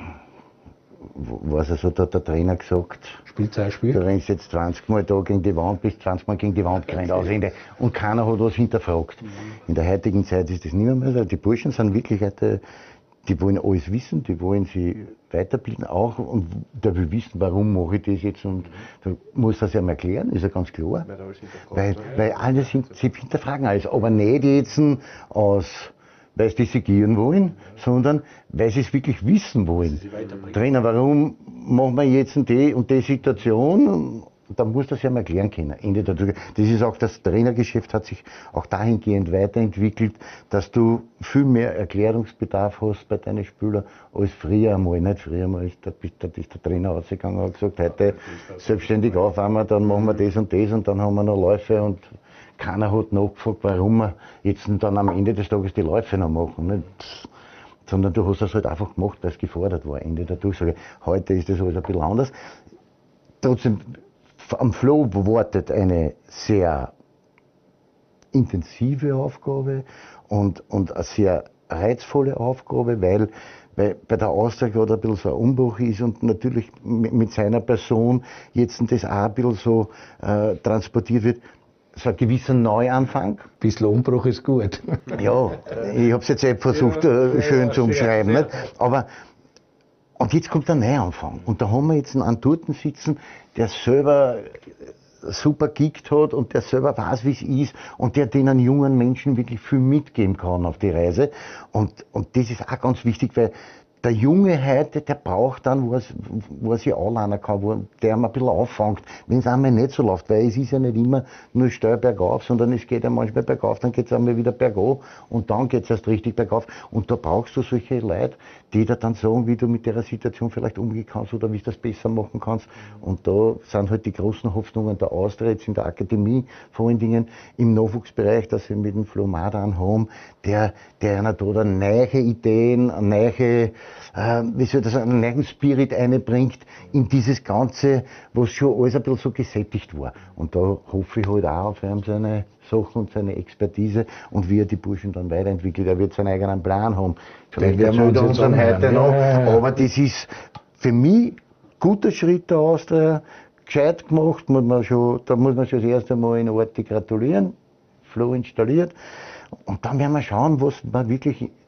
war es so, da hat der Trainer gesagt, Spielzeit, Spiel. Du rennst jetzt zwanzig Mal da gegen die Wand, bist zwanzig Mal gegen die Wand gerannt, aus Ende. Und keiner hat was hinterfragt. Mhm. In der heutigen Zeit ist das nicht mehr so. Die Burschen sind wirklich heute, die wollen alles wissen, die wollen sie weiterbilden auch und der will wissen, warum mache ich das jetzt und da muss das ja mal erklären, ist ja ganz klar. Weil, weil alle sind, sie hinterfragen alles, aber nicht jetzt aus weil sie disigieren wollen, sondern weil sie es wirklich wissen wollen. Trainer, warum machen wir jetzt die und die Situation? Da muss das ja mal erklären können. Ende der Tür. Das ist auch, das Trainergeschäft hat sich auch dahingehend weiterentwickelt, dass du viel mehr Erklärungsbedarf hast bei deinen Spielern als früher einmal. Nicht früher einmal ist der, da ist der Trainer rausgegangen und hat gesagt, heute selbstständig auf einmal, dann machen wir das und das und dann haben wir noch Läufe und keiner hat nachgefragt, warum wir jetzt dann am Ende des Tages die Läufe noch machen. Nicht? Sondern du hast das halt einfach gemacht, weil es gefordert war, Ende der Durchsage. Heute ist das alles ein bisschen anders. Trotzdem, am Flo wartet eine sehr intensive Aufgabe und, und eine sehr reizvolle Aufgabe, weil bei, bei der Austria gerade ein bisschen so ein Umbruch ist und natürlich mit seiner Person jetzt das auch ein bisschen so äh, transportiert wird. So ein gewisser Neuanfang. Ein bisschen Umbruch ist gut. Ja, ich habe es jetzt eben versucht, äh, schön zu umschreiben. Nicht? Aber, und jetzt kommt der Neuanfang. Und da haben wir jetzt einen Torten sitzen, der selber super gekickt hat und der selber weiß, wie es ist und der den jungen Menschen wirklich viel mitgeben kann auf die Reise. Und, und das ist auch ganz wichtig, weil der Junge heute, der braucht dann, wo er, wo er sich anlernen kann, wo der ihn ein bisschen auffängt, wenn es einmal nicht so läuft, weil es ist ja nicht immer nur steil bergauf, sondern es geht ja manchmal bergauf, dann geht es einmal wieder bergab und dann geht es erst richtig bergauf und da brauchst du solche Leute, die dir dann sagen, wie du mit der Situation vielleicht umgehen kannst oder wie du das besser machen kannst und da sind halt die großen Hoffnungen der Austria jetzt in der Akademie, vor allen Dingen im Nachwuchsbereich, dass wir mit dem Flo Mader einen haben, der, der einer da neue Ideen, neue äh, wie soll das, einen neuen Spirit einbringt in dieses Ganze, was schon alles ein bisschen so gesättigt war. Und da hoffe ich halt auch auf ihm seine Sachen und seine Expertise und wie er die Burschen dann weiterentwickelt. Er wird seinen eigenen Plan haben. Vielleicht werden wir uns dann heute noch. Aber das ist für mich ein guter Schritt der Austria, gescheit gemacht, muss man schon, da muss man schon das erste Mal in Orte gratulieren, Flo installiert. Und dann werden wir schauen, was man wirklich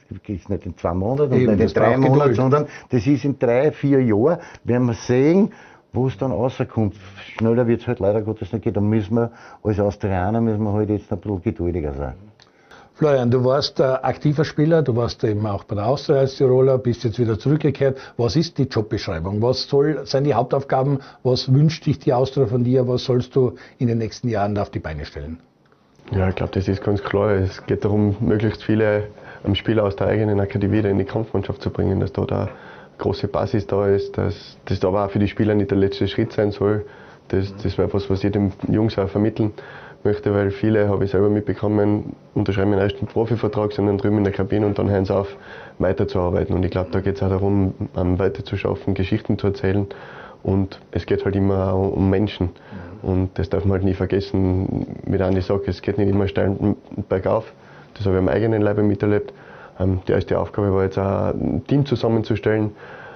ist nicht in zwei Monaten und Eben, nicht in das drei braucht Monaten, Geduld. sondern das ist in drei, vier Jahren, werden wir sehen, wo es dann rauskommt. Schneller wird es halt leider Gottes nicht gehen. Da müssen wir als Austrianer müssen wir halt jetzt ein bisschen geduldiger sein. Florian, du warst äh, aktiver Spieler, du warst eben auch bei der Austria als Tiroler, bist jetzt wieder zurückgekehrt. Was ist die Jobbeschreibung? Was soll, sind die Hauptaufgaben? Was wünscht dich die Austria von dir? Was sollst du in den nächsten Jahren auf die Beine stellen? Ja, ich glaube, das ist ganz klar. Es geht darum, möglichst viele ähm, Spieler aus der eigenen Akademie wieder in die Kampfmannschaft zu bringen, dass da eine große Basis da ist, dass das aber auch für die Spieler nicht der letzte Schritt sein soll. Das, das wäre etwas, was ich den Jungs auch vermitteln möchte, weil viele, habe ich selber mitbekommen, unterschreiben den ersten Profivertrag, sind dann drüben in der Kabine und dann hören sie auf, weiterzuarbeiten. Und ich glaube, da geht es auch darum, um weiter zu schaffen, Geschichten zu erzählen. Und es geht halt immer auch um Menschen. Und das darf man halt nie vergessen, wie der Andi sagt, es geht nicht immer steil bergauf. Das habe ich am eigenen Leibe miterlebt. Ähm, die erste Aufgabe war jetzt auch, ein Team zusammenzustellen,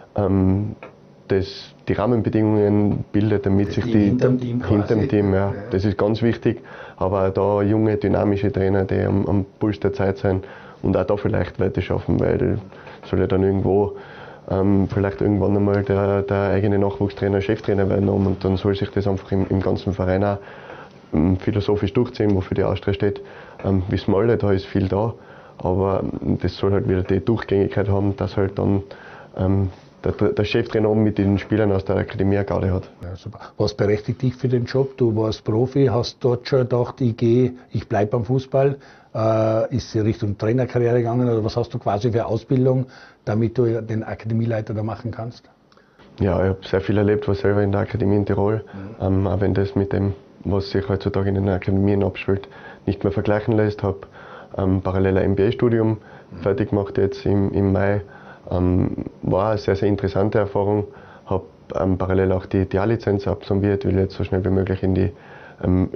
ähm, das die Rahmenbedingungen bildet, damit sich die hinterm Team quasi. hinterm Team, ja, das ist ganz wichtig. Aber auch da junge, dynamische Trainer, die am, am Puls der Zeit sind und auch da vielleicht weiter schaffen, weil soll ja dann irgendwo ähm, vielleicht irgendwann einmal der, der eigene Nachwuchstrainer Cheftrainer werden und dann soll sich das einfach im, im ganzen Verein auch ähm, philosophisch durchziehen, wofür die Austria steht. Ähm, wissen wir alle, da ist viel da, aber ähm, das soll halt wieder die Durchgängigkeit haben, dass halt dann ähm, der, der Cheftrainer mit den Spielern aus der Akademie eine Garde hat. Ja, super. Was berechtigt dich für den Job? Du warst Profi, hast dort schon gedacht, ich gehe, ich bleibe beim Fußball. Äh, ist sie Richtung Trainerkarriere gegangen oder was hast du quasi für Ausbildung, damit du den Akademieleiter da machen kannst? Ja, ich habe sehr viel erlebt, war selber in der Akademie in Tirol. Mhm. Ähm, auch wenn das mit dem, was sich heutzutage in den Akademien abspielt, nicht mehr vergleichen lässt. Habe ähm, parallel ein M B A-Studium mhm. fertig gemacht jetzt im, im Mai. Ähm, war eine sehr, sehr interessante Erfahrung. Habe ähm, parallel auch die, die A-Lizenz absolviert, will jetzt so schnell wie möglich in die ähm,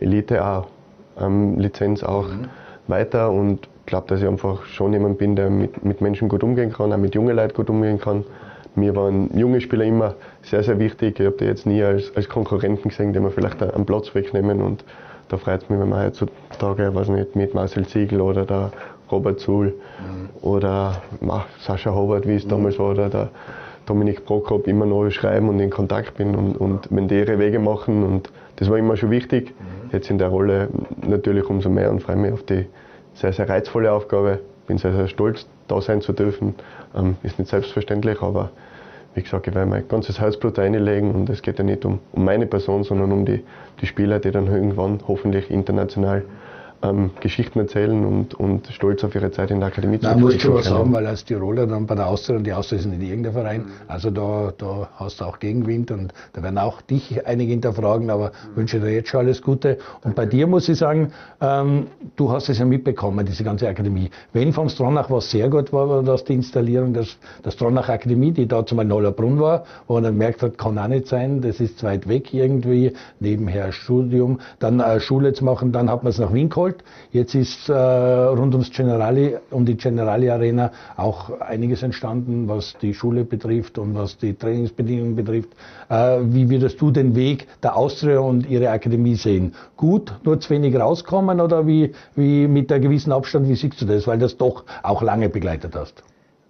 Elite-A-Lizenz auch mhm. weiter und glaube, dass ich einfach schon jemand bin, der mit, mit Menschen gut umgehen kann, auch mit jungen Leuten gut umgehen kann. Mir waren junge Spieler immer sehr, sehr wichtig. Ich habe die jetzt nie als, als Konkurrenten gesehen, die mir vielleicht einen Platz wegnehmen. Und da freut es mich, wenn man heutzutage, weiß nicht, mit Marcel Ziegl oder der Robert Zuhl mhm. oder ach, Sascha Hobart, wie es mhm. damals war, oder der Dominik Prokop immer noch schreiben und in Kontakt bin und, und wenn die ihre Wege machen. Und das war immer schon wichtig. Mhm. Jetzt in der Rolle natürlich umso mehr und freue mich auf die sehr, sehr reizvolle Aufgabe. Bin sehr, sehr stolz, da sein zu dürfen. Ähm, ist nicht selbstverständlich, aber wie gesagt, ich werde mein ganzes Herzblut reinlegen und es geht ja nicht um, um meine Person, sondern um die, die Spieler, die dann irgendwann hoffentlich international ähm, Geschichten erzählen und, und stolz auf ihre Zeit in der Akademie zu sein. Da musst du was sagen, weil als Tiroler dann bei der Austria, und die Austria ist nicht irgendein Verein, also da, da hast du auch Gegenwind und da werden auch dich einige hinterfragen, aber mhm. wünsche dir jetzt schon alles Gute. Und bei dir muss ich sagen, ähm, du hast es ja mitbekommen, diese ganze Akademie. Wenn von Stronach was sehr gut war, war das die Installierung der, der Stronach Akademie, die da zum Nollerbrunn war, wo man dann gemerkt hat, kann auch nicht sein, das ist zu weit weg irgendwie, nebenher Studium, dann äh, Schule zu machen, dann hat man es nach Wien geholt. Jetzt ist äh, rund ums Generali, um die Generali Arena auch einiges entstanden, was die Schule betrifft und was die Trainingsbedingungen betrifft. Äh, wie würdest du den Weg der Austria und ihre Akademie sehen? Gut, nur zu wenig rauskommen oder wie, wie mit einem gewissen Abstand, wie siehst du das? Weil du das doch auch lange begleitet hast.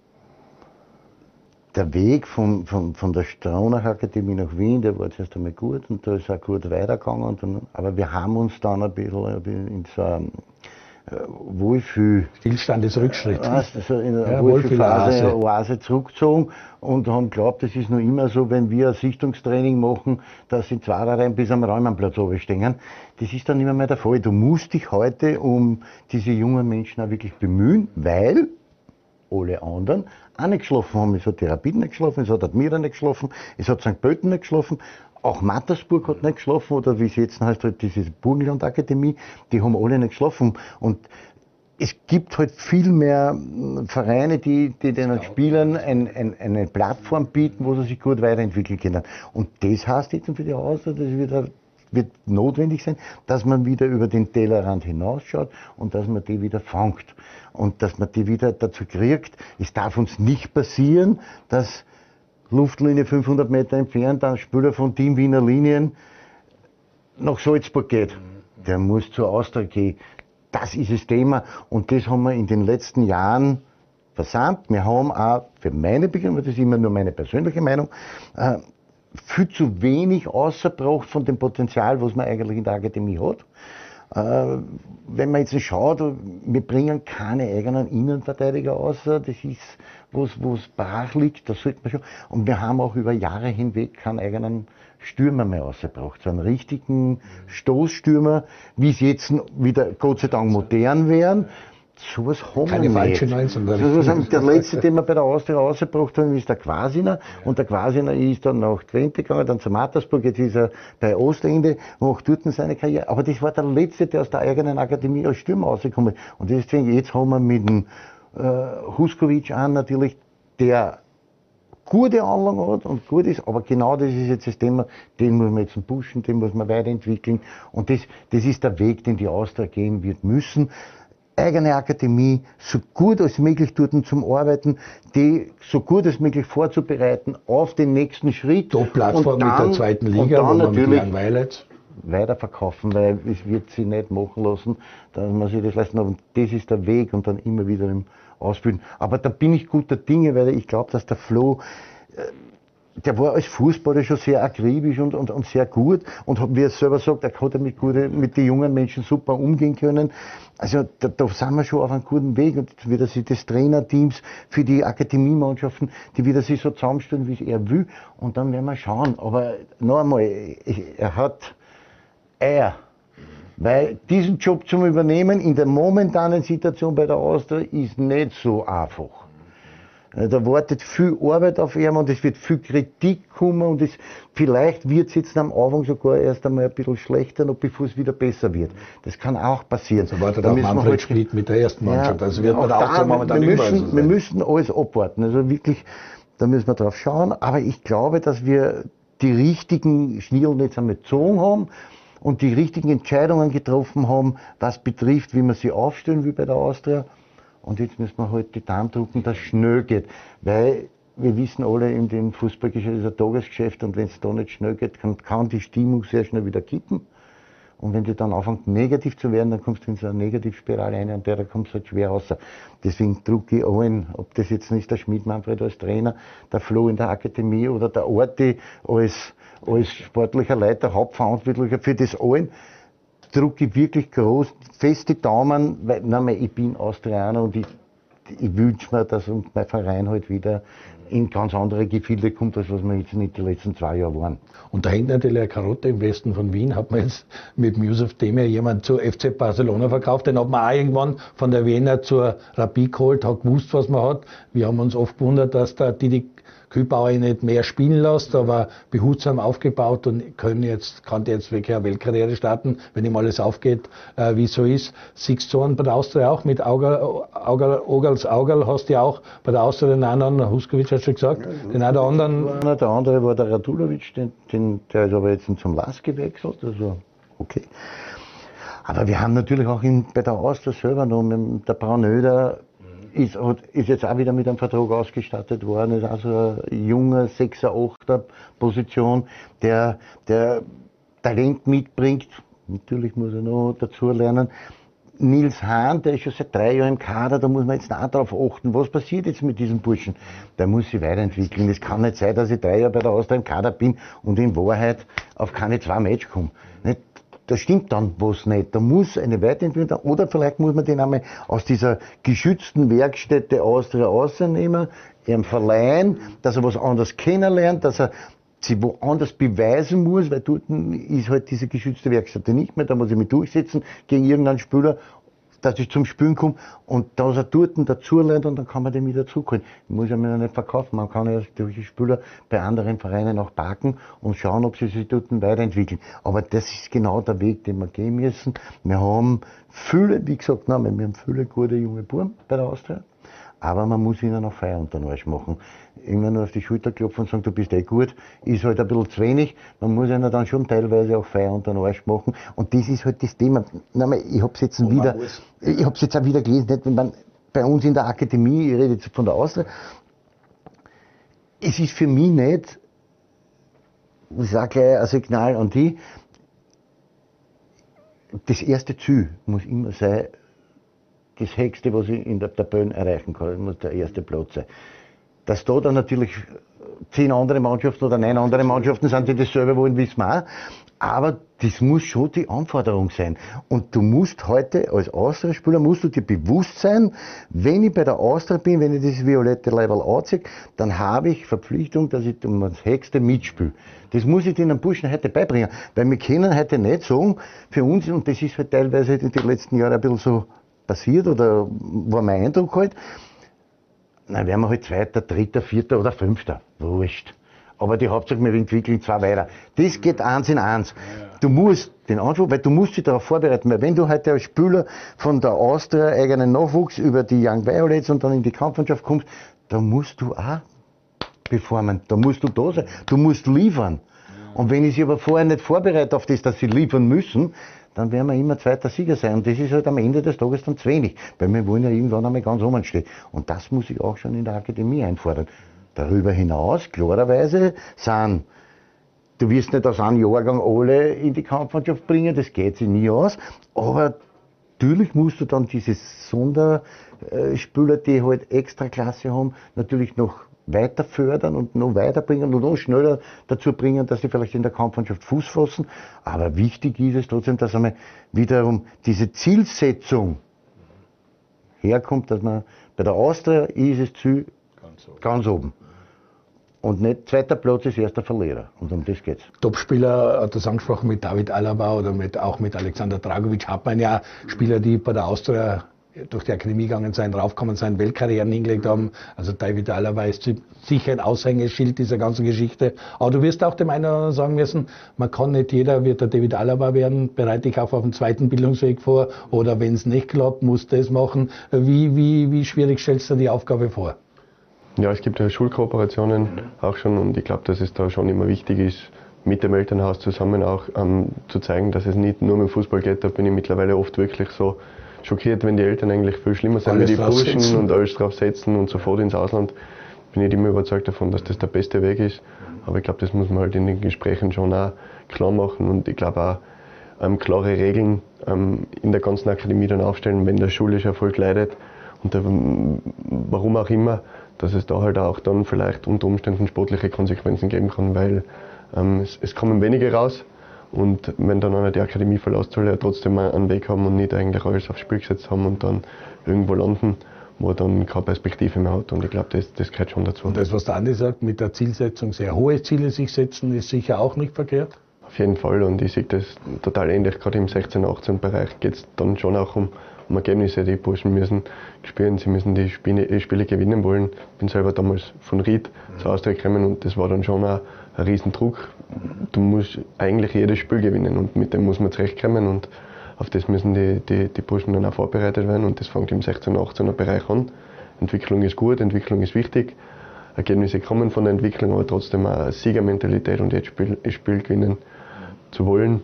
Der Weg von, von, von der Stronach Akademie nach Wien, der war zuerst einmal gut und da ist auch gut weitergegangen. Und dann, aber wir haben uns dann ein bisschen in so einem äh, Wohlfühl... Stillstand ist Rückschritt. Also in einer ja, Wohlfühlphase, Oase zurückgezogen und haben geglaubt, das ist noch immer so, wenn wir ein Sichtungstraining machen, dass in zwei Reihen bis am Räumenplatz oben stehen. Das ist dann nicht mehr der Fall. Du musst dich heute um diese jungen Menschen auch wirklich bemühen, weil alle anderen auch nicht geschlafen haben. Es hat die Rapid nicht geschlafen, es hat Admira nicht geschlafen, es hat Sankt Pölten nicht geschlafen, auch Mattersburg hat nicht geschlafen oder wie es jetzt heißt, halt diese Burgenland Akademie, die haben alle nicht geschlafen. Und es gibt halt viel mehr Vereine, die, die den Spielern ein, ein, eine Plattform bieten, wo sie sich gut weiterentwickeln können. Und das heißt jetzt für die Austria, das wird, wird notwendig sein, dass man wieder über den Tellerrand hinausschaut und dass man die wieder fängt. Und dass man die wieder dazu kriegt. Es darf uns nicht passieren, dass Luftlinie fünfhundert Meter entfernt ein Spieler von Team Wiener Linien nach Salzburg geht. Der muss zur Austria gehen. Das ist das Thema und das haben wir in den letzten Jahren versammelt. Wir haben auch, für meine Begründung, das ist immer nur meine persönliche Meinung, äh, viel zu wenig ausgebracht von dem Potenzial, was man eigentlich in der Akademie hat. Äh, wenn man jetzt schaut, wir bringen keine eigenen Innenverteidiger aus, das ist, wo es brach liegt, das sollte man schon. Und wir haben auch über Jahre hinweg keinen eigenen Stürmer mehr ausgebracht, so einen richtigen Stoßstürmer, wie es jetzt wieder Gott sei Dank modern wären. Sowas haben Keine wir falsche nicht. neunzehn. So was, der letzte, den wir bei der Austria rausgebracht haben, ist der Quasiner. Ja. Und der Quasiner ist dann nach Twente gegangen, dann zu Mattersburg, jetzt ist er bei Ostende, macht dort seine Karriere. Aber das war der letzte, der aus der eigenen Akademie als Stürmer rausgekommen ist. Und deswegen, jetzt haben wir mit dem äh, Huskovic an natürlich, der gute Anlagen hat und gut ist, aber genau das ist jetzt das Thema, den muss man jetzt pushen, den muss man weiterentwickeln. Und das, das ist der Weg, den die Austria gehen wird müssen. Eigene Akademie so gut als möglich dort zum Arbeiten, die so gut als möglich vorzubereiten auf den nächsten Schritt. Top-Plattform mit der zweiten Liga, und dann wo man natürlich mit Jan weiterverkaufen, weil es wird sie nicht machen lassen, dass man sich das leisten kann. Und das ist der Weg und dann immer wieder im Ausbilden. Aber da bin ich guter Dinge, weil ich glaube, dass der Flo, der war als Fußballer schon sehr akribisch und, und, und sehr gut und wie er selber sagt, er hat mit, gute, mit den jungen Menschen super umgehen können. Also da, da sind wir schon auf einem guten Weg und wieder sich das Trainerteams für die Akademiemannschaften, die wieder sich so zusammenstellen, wie es er will und dann werden wir schauen. Aber noch einmal, er hat Eier. Weil diesen Job zu übernehmen in der momentanen Situation bei der Austria ist nicht so einfach. Da wartet viel Arbeit auf ihn und es wird viel Kritik kommen und es, vielleicht wird es jetzt am Anfang sogar erst einmal ein bisschen schlechter, noch bevor es wieder besser wird. Das kann auch passieren. So wartet auch Manfred halt Schmidt mit der ersten Mannschaft. Ja, also wird man auch auch da, so momentan wir überall müssen, so sein. wir müssen alles abwarten. Also wirklich, da müssen wir drauf schauen. Aber ich glaube, dass wir die richtigen Schnirren jetzt einmal gezogen haben und die richtigen Entscheidungen getroffen haben, was betrifft, wie man sie aufstellen will bei der Austria. Und jetzt müssen wir halt die Daumen drücken, dass es schnell geht. Weil wir wissen alle, in dem Fußballgeschäft ist ein Tagesgeschäft und wenn es da nicht schnell geht, kann, kann die Stimmung sehr schnell wieder kippen. Und wenn die dann anfängt negativ zu werden, dann kommst du in so eine Negativspirale rein und der, da kommst du halt schwer raus. Deswegen drücke ich allen, ob das jetzt nicht der Schmidt Manfred als Trainer, der Flo in der Akademie oder der Orti als, als sportlicher Leiter, Hauptverantwortlicher für das allen, drücke ich wirklich groß, feste Daumen, weil nein, ich bin Austrianer und ich, ich wünsche mir, dass mein Verein halt wieder in ganz andere Gefilde kommt, als was wir jetzt nicht die letzten zwei Jahre waren. Und da hängt natürlich eine Karotte im Westen von Wien, hat man jetzt mit Yusuf Demir jemand zu F C Barcelona verkauft, den hat man auch irgendwann von der Wiener zur Rapid geholt, hat gewusst, was man hat. Wir haben uns oft gewundert, dass der Didi Kübauer ihn nicht mehr spielen lässt, aber behutsam aufgebaut und können jetzt, kann jetzt wirklich eine Weltkarriere starten, wenn ihm alles aufgeht, äh, wie es so ist. Siehst du bei der Austria auch mit Augerl, Augerl, Ogals Augerl hast du ja auch bei der Austria den anderen, Huskovic hat schon gesagt, ja, den einen oder anderen. Der andere war der Radulovic, den, den, der ist aber jetzt zum Lask gewechselt, also okay. Aber wir haben natürlich auch in, bei der Austria selber noch mit der Braunöder, Ist, ist jetzt auch wieder mit einem Vertrag ausgestattet worden, ist also ein junger Sechser, Achter Position, der, der Talent mitbringt. Natürlich muss er noch dazu lernen. Nils Hahn, der ist schon seit drei Jahren im Kader, da muss man jetzt auch darauf achten, was passiert jetzt mit diesem Burschen. Der muss sich weiterentwickeln. Es kann nicht sein, dass ich drei Jahre bei der Austria im Kader bin und in Wahrheit auf keine zwei Match komme. Nicht? Da stimmt dann was nicht. Da muss eine Weiterentwicklung, oder vielleicht muss man den einmal aus dieser geschützten Werkstätte Austria rausnehmen, ihm verleihen, dass er was anderes kennenlernt, dass er sich woanders beweisen muss, weil dort ist halt diese geschützte Werkstätte nicht mehr, da muss ich mich durchsetzen gegen irgendeinen Spieler, dass ich zum Spielen komme und dass er dort dazulernt und dann kann man den wieder zurückholen. Ich muss ja mir nicht verkaufen, man kann ja solche Spieler bei anderen Vereinen auch parken und schauen, ob sie sich dort weiterentwickeln. Aber das ist genau der Weg, den wir gehen müssen. Wir haben viele, wie gesagt, nein, wir haben viele gute junge Buben bei der Austria, aber man muss ihnen auch Feier unter den Arsch machen. Immer nur auf die Schulter klopfen und sagen, du bist eh gut, ist halt ein bisschen zu wenig. Man muss ihnen dann schon teilweise auch Feier unter den Arsch machen. Und das ist halt das Thema. Nein, ich habe es jetzt wieder, ich habe es jetzt auch wieder gelesen, nicht, wenn man bei uns in der Akademie, ich rede jetzt von der Austria, es ist für mich nicht, ich sage gleich ein Signal an die, das erste Ziel muss immer sein, das Höchste, was ich in der Tabelle erreichen kann. Das muss der erste Platz sein. Dass da dann natürlich zehn andere Mannschaften oder neun andere Mannschaften sind, die dasselbe wollen, wissen wir auch. Aber das muss schon die Anforderung sein. Und du musst heute als Austria-Spieler, musst du dir bewusst sein, wenn ich bei der Austria bin, wenn ich dieses violette Leiberl anziehe, dann habe ich Verpflichtung, dass ich um das Höchste mitspiele. Das muss ich den Burschen heute beibringen. Weil wir können heute nicht sagen, für uns, und das ist halt teilweise in den letzten Jahren ein bisschen so passiert, oder war mein Eindruck halt, dann werden wir halt Zweiter, Dritter, Vierter oder Fünfter. Wurscht. Aber die Hauptsache, wir entwickeln zwei weiter. Das geht eins in eins. Du musst den Anspruch, weil du musst dich darauf vorbereiten, weil wenn du heute als Spieler von der Austria eigenen Nachwuchs über die Young Violets und dann in die Kampfmannschaft kommst, da musst du auch performen. Da musst du da sein. Du musst liefern. Und wenn ich sie aber vorher nicht vorbereite auf das, dass sie liefern müssen, dann werden wir immer zweiter Sieger sein. Und das ist halt am Ende des Tages dann zu wenig. Weil wir wollen ja irgendwann einmal ganz oben stehen. Und das muss ich auch schon in der Akademie einfordern. Darüber hinaus, klarerweise, sind, du wirst nicht aus einem Jahrgang alle in die Kampfmannschaft bringen, das geht sich nie aus, aber natürlich musst du dann diese Sonderspieler, die halt extra Klasse haben, natürlich noch weiter fördern und noch weiterbringen und noch schneller dazu bringen, dass sie vielleicht in der Kampfmannschaft Fuß fassen. Aber wichtig ist es trotzdem, dass einmal wiederum diese Zielsetzung herkommt, dass man bei der Austria ist es Ziel ganz oben. Ganz oben. Und nicht zweiter Platz ist erster Verlierer. Und um das geht's. Topspieler, hat das angesprochen mit David Alaba oder mit, auch mit Alexander Dragovic, hat man ja Spieler, die bei der Austria durch die Akademie gegangen sein, draufgekommen sein, Weltkarrieren hingelegt haben. Also David Alaba ist sicher ein Aushängeschild dieser ganzen Geschichte. Aber du wirst auch dem einen oder anderen sagen müssen, man kann nicht jeder wird der David Alaba werden, bereite dich auch auf den zweiten Bildungsweg vor. Oder wenn es nicht klappt, musst du das machen. Wie, wie, wie schwierig stellst du die Aufgabe vor? Ja, es gibt ja Schulkooperationen auch schon und ich glaube, dass es da schon immer wichtig ist, mit dem Elternhaus zusammen auch ähm, zu zeigen, dass es nicht nur mit dem Fußball geht. Da bin ich mittlerweile oft wirklich so schockiert, wenn die Eltern eigentlich viel schlimmer sind, wie die Burschen und alles drauf setzen und sofort ins Ausland. Bin ich immer überzeugt davon, dass das der beste Weg ist. Aber ich glaube, das muss man halt in den Gesprächen schon auch klar machen und ich glaube auch ähm, klare Regeln ähm, in der ganzen Akademie dann aufstellen, wenn der schulische Erfolg leidet und der, warum auch immer, dass es da halt auch dann vielleicht unter Umständen sportliche Konsequenzen geben kann, weil ähm, es, es kommen wenige raus und wenn dann einer die Akademie verlässt, soll er trotzdem einen Weg haben und nicht eigentlich alles aufs Spiel gesetzt haben und dann irgendwo landen, wo er dann keine Perspektive mehr hat und ich glaube, das, das gehört schon dazu. Und das, was der Andi sagt, mit der Zielsetzung, sehr hohe Ziele sich setzen, ist sicher auch nicht verkehrt? Auf jeden Fall und ich sehe das total ähnlich, gerade im sechzehn achtzehn Bereich geht es dann schon auch um um Ergebnisse. Die Burschen müssen spüren, sie müssen die Spiele, die Spiele gewinnen wollen. Ich bin selber damals von Ried mhm. zur Austria gekommen und das war dann schon ein, ein Riesendruck. Du musst eigentlich jedes Spiel gewinnen und mit dem muss man zurechtkommen und auf das müssen die, die, die Burschen dann auch vorbereitet werden und das fängt im sechzehn achtzehner Bereich an. Entwicklung ist gut, Entwicklung ist wichtig. Ergebnisse kommen von der Entwicklung, aber trotzdem auch Siegermentalität und jetzt Spiel, Spiel gewinnen zu wollen.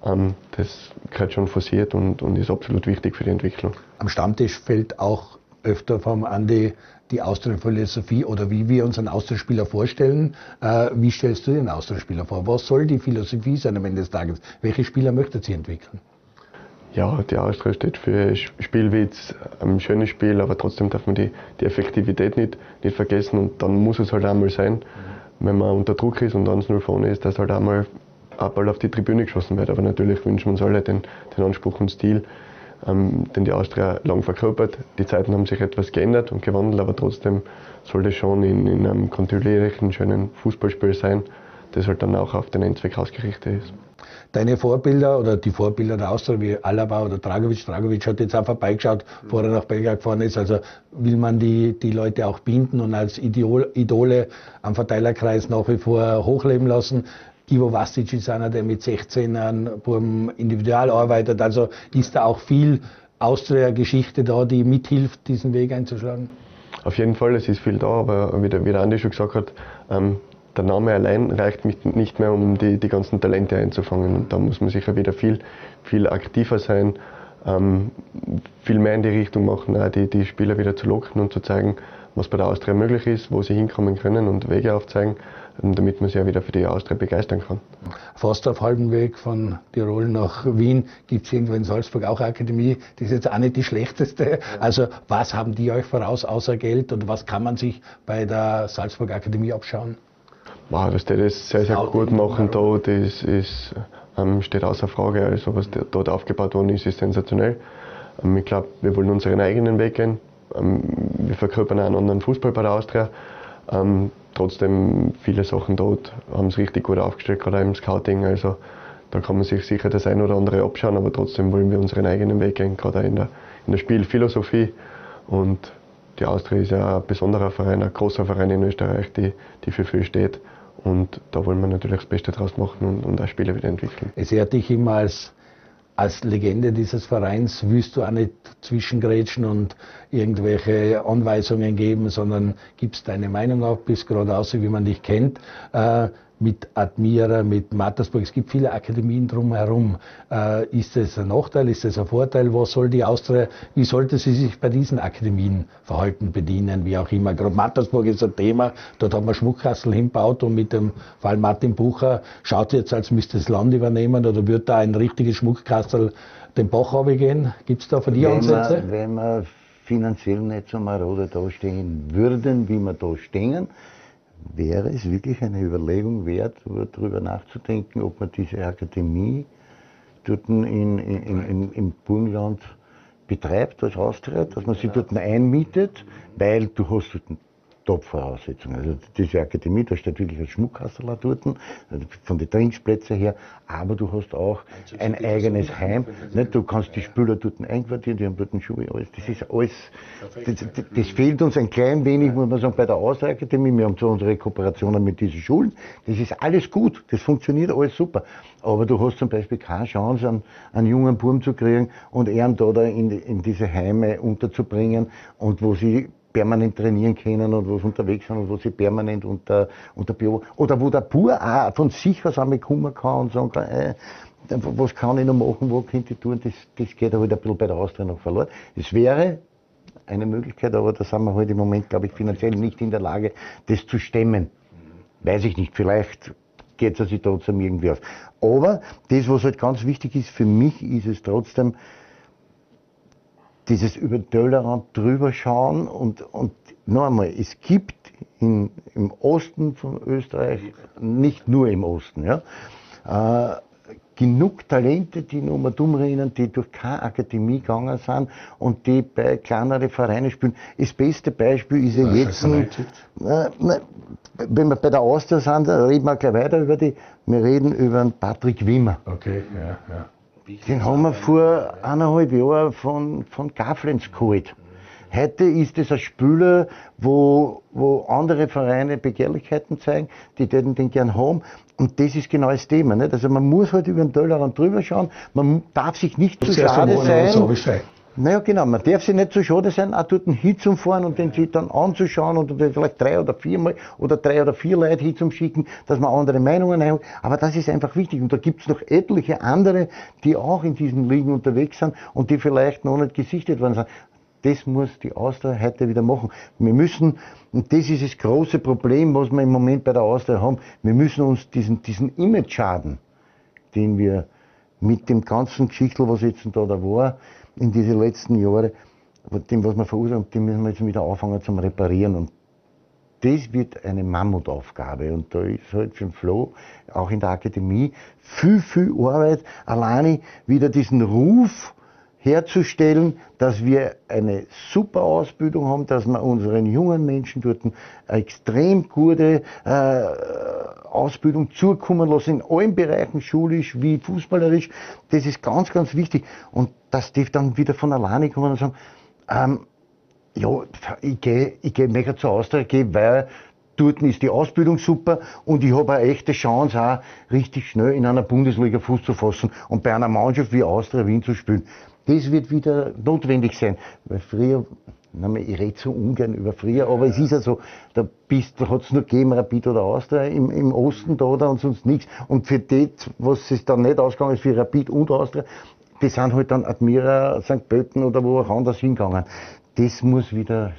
Das gehört schon forciert und, und ist absolut wichtig für die Entwicklung. Am Stammtisch fällt auch öfter vom Andi die Austria-Philosophie oder wie wir uns einen Austria-Spieler vorstellen. Äh, wie stellst du den Austria-Spieler vor? Was soll die Philosophie sein am Ende des Tages? Welche Spieler möchtet ihr entwickeln? Ja, die Austria steht für Spielwitz, ein schönes Spiel, aber trotzdem darf man die, die Effektivität nicht, nicht vergessen und dann muss es halt einmal sein, mhm. wenn man unter Druck ist und eins null vorne ist, dass halt einmal ein Ball auf die Tribüne geschossen wird. Aber natürlich wünschen wir uns alle den, den Anspruch und Stil, ähm, den die Austria lang verkörpert. Die Zeiten haben sich etwas geändert und gewandelt, aber trotzdem soll das schon in, in einem kontinuierlichen, schönen Fußballspiel sein, das halt dann auch auf den Endzweck ausgerichtet ist. Deine Vorbilder oder die Vorbilder der Austria wie Alaba oder Dragovic, Dragovic hat jetzt auch vorbeigeschaut, bevor er nach Belgrad gefahren ist, also will man die, die Leute auch binden und als Idol, Idole am Verteilerkreis nach wie vor hochleben lassen. Ivo Vastic ist einer, der mit sechzehn beim Individual arbeitet. Also ist da auch viel Austria-Geschichte da, die mithilft, diesen Weg einzuschlagen? Auf jeden Fall, es ist viel da, aber wie der, wie der Andi schon gesagt hat, ähm, der Name allein reicht nicht mehr, um die, die ganzen Talente einzufangen. Und da muss man sicher wieder viel, viel aktiver sein, ähm, viel mehr in die Richtung machen, auch die, die Spieler wieder zu locken und zu zeigen, was bei der Austria möglich ist, wo sie hinkommen können und Wege aufzeigen, damit man sich ja wieder für die Austria begeistern kann. Fast auf halbem Weg von Tirol nach Wien gibt es irgendwo in Salzburg auch eine Akademie. Das ist jetzt auch nicht die schlechteste. Also was haben die euch voraus außer Geld und was kann man sich bei der Salzburg Akademie abschauen? Wow, dass die das sehr, sehr gut machen da, das ist, ähm, steht außer Frage. Also was dort aufgebaut worden ist, ist sensationell. Ähm, ich glaube, wir wollen unseren eigenen Weg gehen. Ähm, wir verkörpern einen anderen Fußball bei der Austria. Ähm, trotzdem, viele Sachen dort haben es richtig gut aufgestellt, gerade im Scouting. Also da kann man sich sicher das ein oder andere abschauen, aber trotzdem wollen wir unseren eigenen Weg gehen, gerade in der, in der Spielphilosophie. Und die Austria ist ja ein besonderer Verein, ein großer Verein in Österreich, die, die für viel steht. Und da wollen wir natürlich das Beste draus machen und, und auch Spieler wieder entwickeln. Es ehrt dich immer als Als Legende dieses Vereins willst du auch nicht zwischengrätschen und irgendwelche Anweisungen geben, sondern gibst deine Meinung ab, bist geradeaus, wie man dich kennt, äh, mit Admira, mit Mattersburg. Es gibt viele Akademien drumherum. Äh, ist das ein Nachteil, ist das ein Vorteil? Was soll die Austria, wie sollte sie sich bei diesen Akademien verhalten, bedienen, wie auch immer? Gerade Mattersburg ist ein Thema, dort haben wir Schmuckkastel hingebaut und mit dem Fall Martin Bucher schaut jetzt, als müsste das Land übernehmen oder wird da ein richtiges Schmuckkastel den Bach runtergehen? Gibt es da von dir Ansätze? Wir, wenn wir finanziell nicht so marode dastehen würden, wie wir da stehen, wäre es wirklich eine Überlegung wert, darüber nachzudenken, ob man diese Akademie dort in, in, in, im Burgenland betreibt als Austria, dass man sie dort einmietet, weil du hast dort Top-Voraussetzungen. Also diese Akademie, da steht wirklich ein Schmuckkastel dort, von den Trinksplätzen her, aber du hast auch ein eigenes Heim. Nicht? Du kannst die Spieler dort einquartieren, die haben dort eine Schule, alles. Das ist alles, das, das, das fehlt uns ein klein wenig, muss man sagen, bei der Austria-Akademie. Wir haben so unsere Kooperationen mit diesen Schulen. Das ist alles gut, das funktioniert alles super. Aber du hast zum Beispiel keine Chance, einen, einen jungen Burm zu kriegen und ihn da, da in, in diese Heime unterzubringen und wo sie permanent trainieren können und wo sie unterwegs sind und wo sie permanent unter, unter Bio oder wo der Bur auch von sich aus einmal kommen kann und sagen kann, äh, was kann ich noch machen, wo könnte ich tun, das, das geht halt ein bisschen bei der Austria noch verloren. Es wäre eine Möglichkeit, aber da sind wir halt im Moment, glaube ich, finanziell nicht in der Lage, das zu stemmen. Weiß ich nicht, vielleicht geht es sich trotzdem irgendwie aus. Aber das, was halt ganz wichtig ist, für mich ist es trotzdem, dieses über den Tellerrand drüber schauen und, und noch einmal, es gibt in, im Osten von Österreich, nicht nur im Osten, ja, äh, genug Talente, die noch mal dumm rennen, die durch keine Akademie gegangen sind und die bei kleineren Vereinen spielen. Das beste Beispiel ist ja was jetzt, ein, äh, wenn wir bei der Austria sind, da reden wir gleich weiter über die, wir reden über den Patrick Wimmer. Okay, ja, ja. Den haben wir vor eineinhalb Jahren von, von Kaflenz geholt. Heute ist es ein Spieler, wo, wo andere Vereine Begehrlichkeiten zeigen, die täten den gern haben. Und das ist genau das Thema. Nicht? Also man muss halt über den Tellerrand drüber schauen, man darf sich nicht zu schade sein. Naja, genau, man darf sich nicht zu schade sein, auch dort einen Hit zum Fahren und den sich dann anzuschauen und vielleicht drei oder viermal oder drei oder vier Leute Hit zum Schicken, dass man andere Meinungen einholt. Aber das ist einfach wichtig. Und da gibt es noch etliche andere, die auch in diesen Ligen unterwegs sind und die vielleicht noch nicht gesichtet worden sind. Das muss die Austria heute wieder machen. Wir müssen, und das ist das große Problem, was wir im Moment bei der Austria haben, wir müssen uns diesen, diesen Image-Schaden, den wir mit dem ganzen Geschichtel, was jetzt da, da war, in diese letzten Jahre, dem, was wir verursacht haben, den müssen wir jetzt wieder anfangen zum Reparieren. Und das wird eine Mammutaufgabe. Und da ist halt für den Flo, auch in der Akademie, viel, viel Arbeit, alleine wieder diesen Ruf herzustellen, dass wir eine super Ausbildung haben, dass wir unseren jungen Menschen dort eine extrem gute äh, Ausbildung zukommen lassen, in allen Bereichen, schulisch wie fußballerisch. Das ist ganz, ganz wichtig. Und dass die dann wieder von alleine kommen und sagen, ähm, ja, ich gehe ich geh mega zur Austria, gehe, weil dort ist die Ausbildung super und ich habe eine echte Chance, auch richtig schnell in einer Bundesliga Fuß zu fassen und bei einer Mannschaft wie Austria Wien zu spielen. Das wird wieder notwendig sein, weil früher, ich rede so ungern über früher, aber es ist ja so, da bist, da hat es nur gegeben, Rapid oder Austria im, im Osten da oder und sonst nichts. Und für das, was es dann nicht ausgegangen ist, für Rapid und Austria, die sind halt dann Admira, Sankt Pölten oder wo auch anders hingegangen. Das muss wieder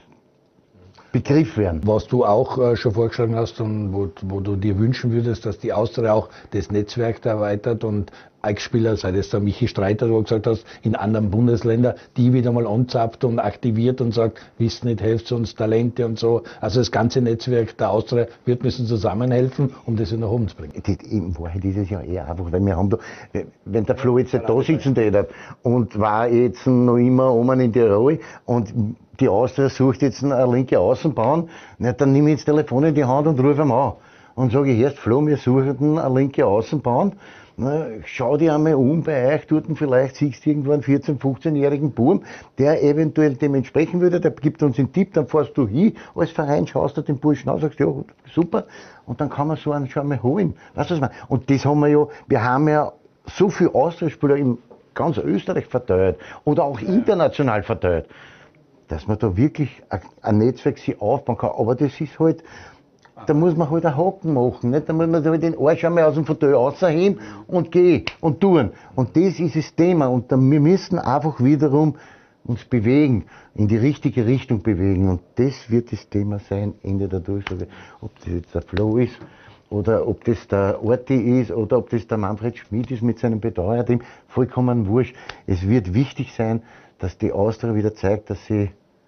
Begriff werden. Was du auch äh, schon vorgeschlagen hast und wo, wo du dir wünschen würdest, dass die Austria auch das Netzwerk erweitert und Ex-Spieler, sei das der Michi Streiter, wo du gesagt hast, in anderen Bundesländern, die wieder mal anzapft und aktiviert und sagt, wisst nicht, helft uns, Talente und so. Also das ganze Netzwerk der Austria wird müssen zusammenhelfen, um das nach oben zu bringen. Das, in Wahrheit ist es ja eher einfach, weil wir haben da, wenn der Flo jetzt nicht da sitzen hätte und war jetzt noch immer oben in Tirol und die Austria sucht jetzt eine linke Außenbahn, na, dann nehme ich das Telefon in die Hand und rufe ihn an und sage, erst Flo, wir suchen eine linke Außenbahn. Na, schau dir einmal um bei euch, dort vielleicht siehst du irgendwo einen vierzehn-, fünfzehnjährigen Buben, der eventuell dem entsprechen würde, der gibt uns einen Tipp, dann fährst du hin als Verein, schaust dir den Burschen an, sagst, ja, super, und dann kann man so einen schon mal holen. Weißt du, was ich meine? Und das haben wir ja, wir haben ja so viele Austria-Spieler in ganz Österreich verteilt oder auch international verteilt, dass man da wirklich ein Netzwerk sich aufbauen kann. Aber das ist halt, da muss man halt einen Haken machen, nicht? Da muss man halt den Arsch einmal aus dem Fauteuil rausheben und gehen und tun. Und das ist das Thema. Und da, wir müssen einfach wiederum uns bewegen, in die richtige Richtung bewegen. Und das wird das Thema sein, Ende der Durchsage. Ob das jetzt der Flo ist, oder ob das der Orti ist, oder ob das der Manfred Schmid ist mit seinem Betreuerteam, vollkommen wurscht. Es wird wichtig sein, dass die Austria wieder zeigt, dass sie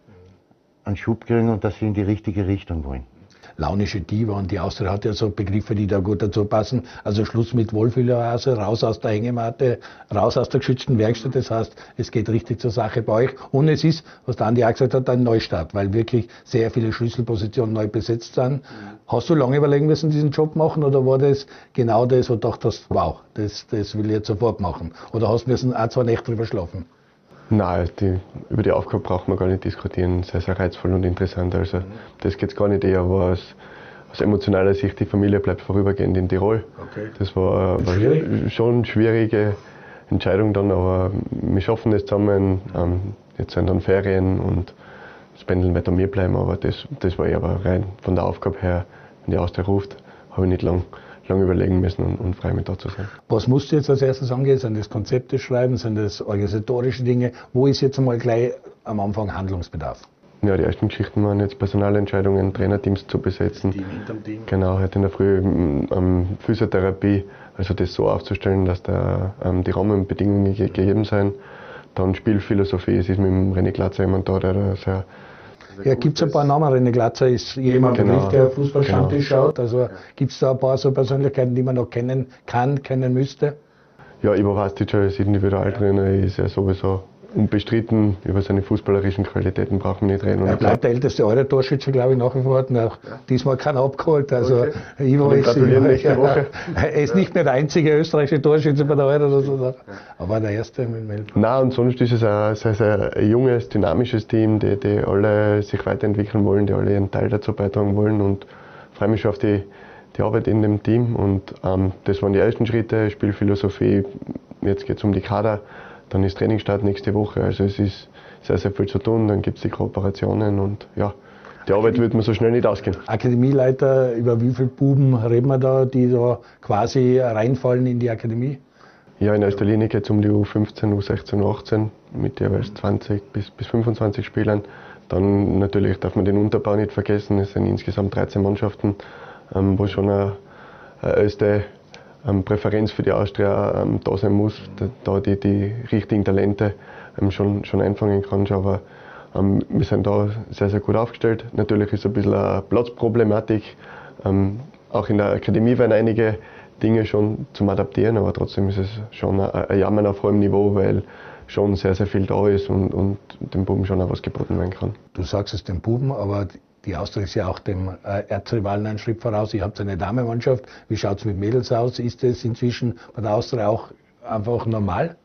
einen Schub kriegen und dass sie in die richtige Richtung wollen. Launische Diva und die Austria hat ja so Begriffe, die da gut dazu passen. Also Schluss mit Wohlfühloase, raus aus der Hängematte, raus aus der geschützten Werkstatt. Das heißt, es geht richtig zur Sache bei euch. Und es ist, was der Andi auch gesagt hat, ein Neustart, weil wirklich sehr viele Schlüsselpositionen neu besetzt sind. Hast du lange überlegen müssen, diesen Job machen, oder war das genau das, wo du dachtest, wow, das, das will ich jetzt sofort machen? Oder hast du müssen auch zwei Nächte drüber schlafen? Nein, die, über die Aufgabe braucht man gar nicht diskutieren. Sehr, sehr reizvoll und interessant. Also, das geht gar nicht eher, aber aus, aus emotionaler Sicht, die Familie bleibt vorübergehend in Tirol. Okay. Das war, war schwierig? schon eine schwierige Entscheidung dann, aber wir schaffen es zusammen. Ähm, jetzt sind dann Ferien und das Pendeln wird an mir bleiben, aber das, das war eher rein von der Aufgabe her, wenn die Austria ruft, habe ich nicht lang. lange überlegen müssen und, und frei mit da zu sein. Was musst du jetzt als erstes angehen? Sind das Konzepte schreiben, sind das organisatorische Dinge? Wo ist jetzt einmal gleich am Anfang Handlungsbedarf? Ja, die ersten Geschichten waren jetzt Personalentscheidungen, Trainerteams zu besetzen. Team hinterm Team. Genau, heute in der Früh ähm, Physiotherapie, also das so aufzustellen, dass da ähm, die Rahmenbedingungen ge gegeben sind. Dann Spielphilosophie, es ist mit dem René Glatzer jemand da, der da sehr Ja, gibt es ein paar Namen. René Glatzer ist jemand, genau, der Fußballstammtisch genau. schaut. Also gibt es da ein paar so Persönlichkeiten, die man noch kennen kann, kennen müsste? Ja, Ivo Rastic als Individualtrainer ist ja sowieso unbestritten. Über seine fußballerischen Qualitäten brauchen wir nicht reden. Er bleibt der älteste Euro-Torschütze, glaube ich, nach wie vor. Nach, ja. Diesmal keiner abgeholt. Also okay. Ivo ist, nächste Woche. Er ist nicht mehr der einzige österreichische Torschütze bei der Euro, oder so, aber der erste mit Melbourne. Nein, und sonst ist es ein sehr, sehr junges, dynamisches Team, die, die alle sich weiterentwickeln wollen, die alle ihren Teil dazu beitragen wollen, und freue mich schon auf die, die Arbeit in dem Team. Und ähm, das waren die ersten Schritte, Spielphilosophie. Jetzt geht es um die Kader. Dann ist Trainingsstart nächste Woche, also es ist sehr, sehr viel zu tun, dann gibt es die Kooperationen und ja, die Arbeit wird mir so schnell nicht ausgehen. Akademieleiter, über wie viele Buben reden wir da, die da quasi reinfallen in die Akademie? Ja, in erster Linie geht es um die U fünfzehn, U sechzehn, U achtzehn mit jeweils zwanzig bis, bis fünfundzwanzig Spielern. Dann natürlich darf man den Unterbau nicht vergessen, es sind insgesamt dreizehn Mannschaften, ähm, wo schon eine, eine erste Ähm, Präferenz für die Austria ähm, da sein muss, da, da die, die richtigen Talente ähm, schon, schon einfangen kannst. Aber ähm, wir sind da sehr, sehr gut aufgestellt. Natürlich ist ein bisschen eine Platzproblematik. Ähm, auch in der Akademie werden einige Dinge schon zum Adaptieren, aber trotzdem ist es schon ein, ein Jammern auf hohem Niveau, weil schon sehr, sehr viel da ist und, und dem Buben schon auch was geboten werden kann. Du sagst es dem Buben, aber die Austria ist ja auch dem äh, Erzrivalen einen Schritt voraus. Ihr habt eine Damenmannschaft. Wie schaut es mit Mädels aus? Ist das inzwischen bei der Austria auch einfach normal?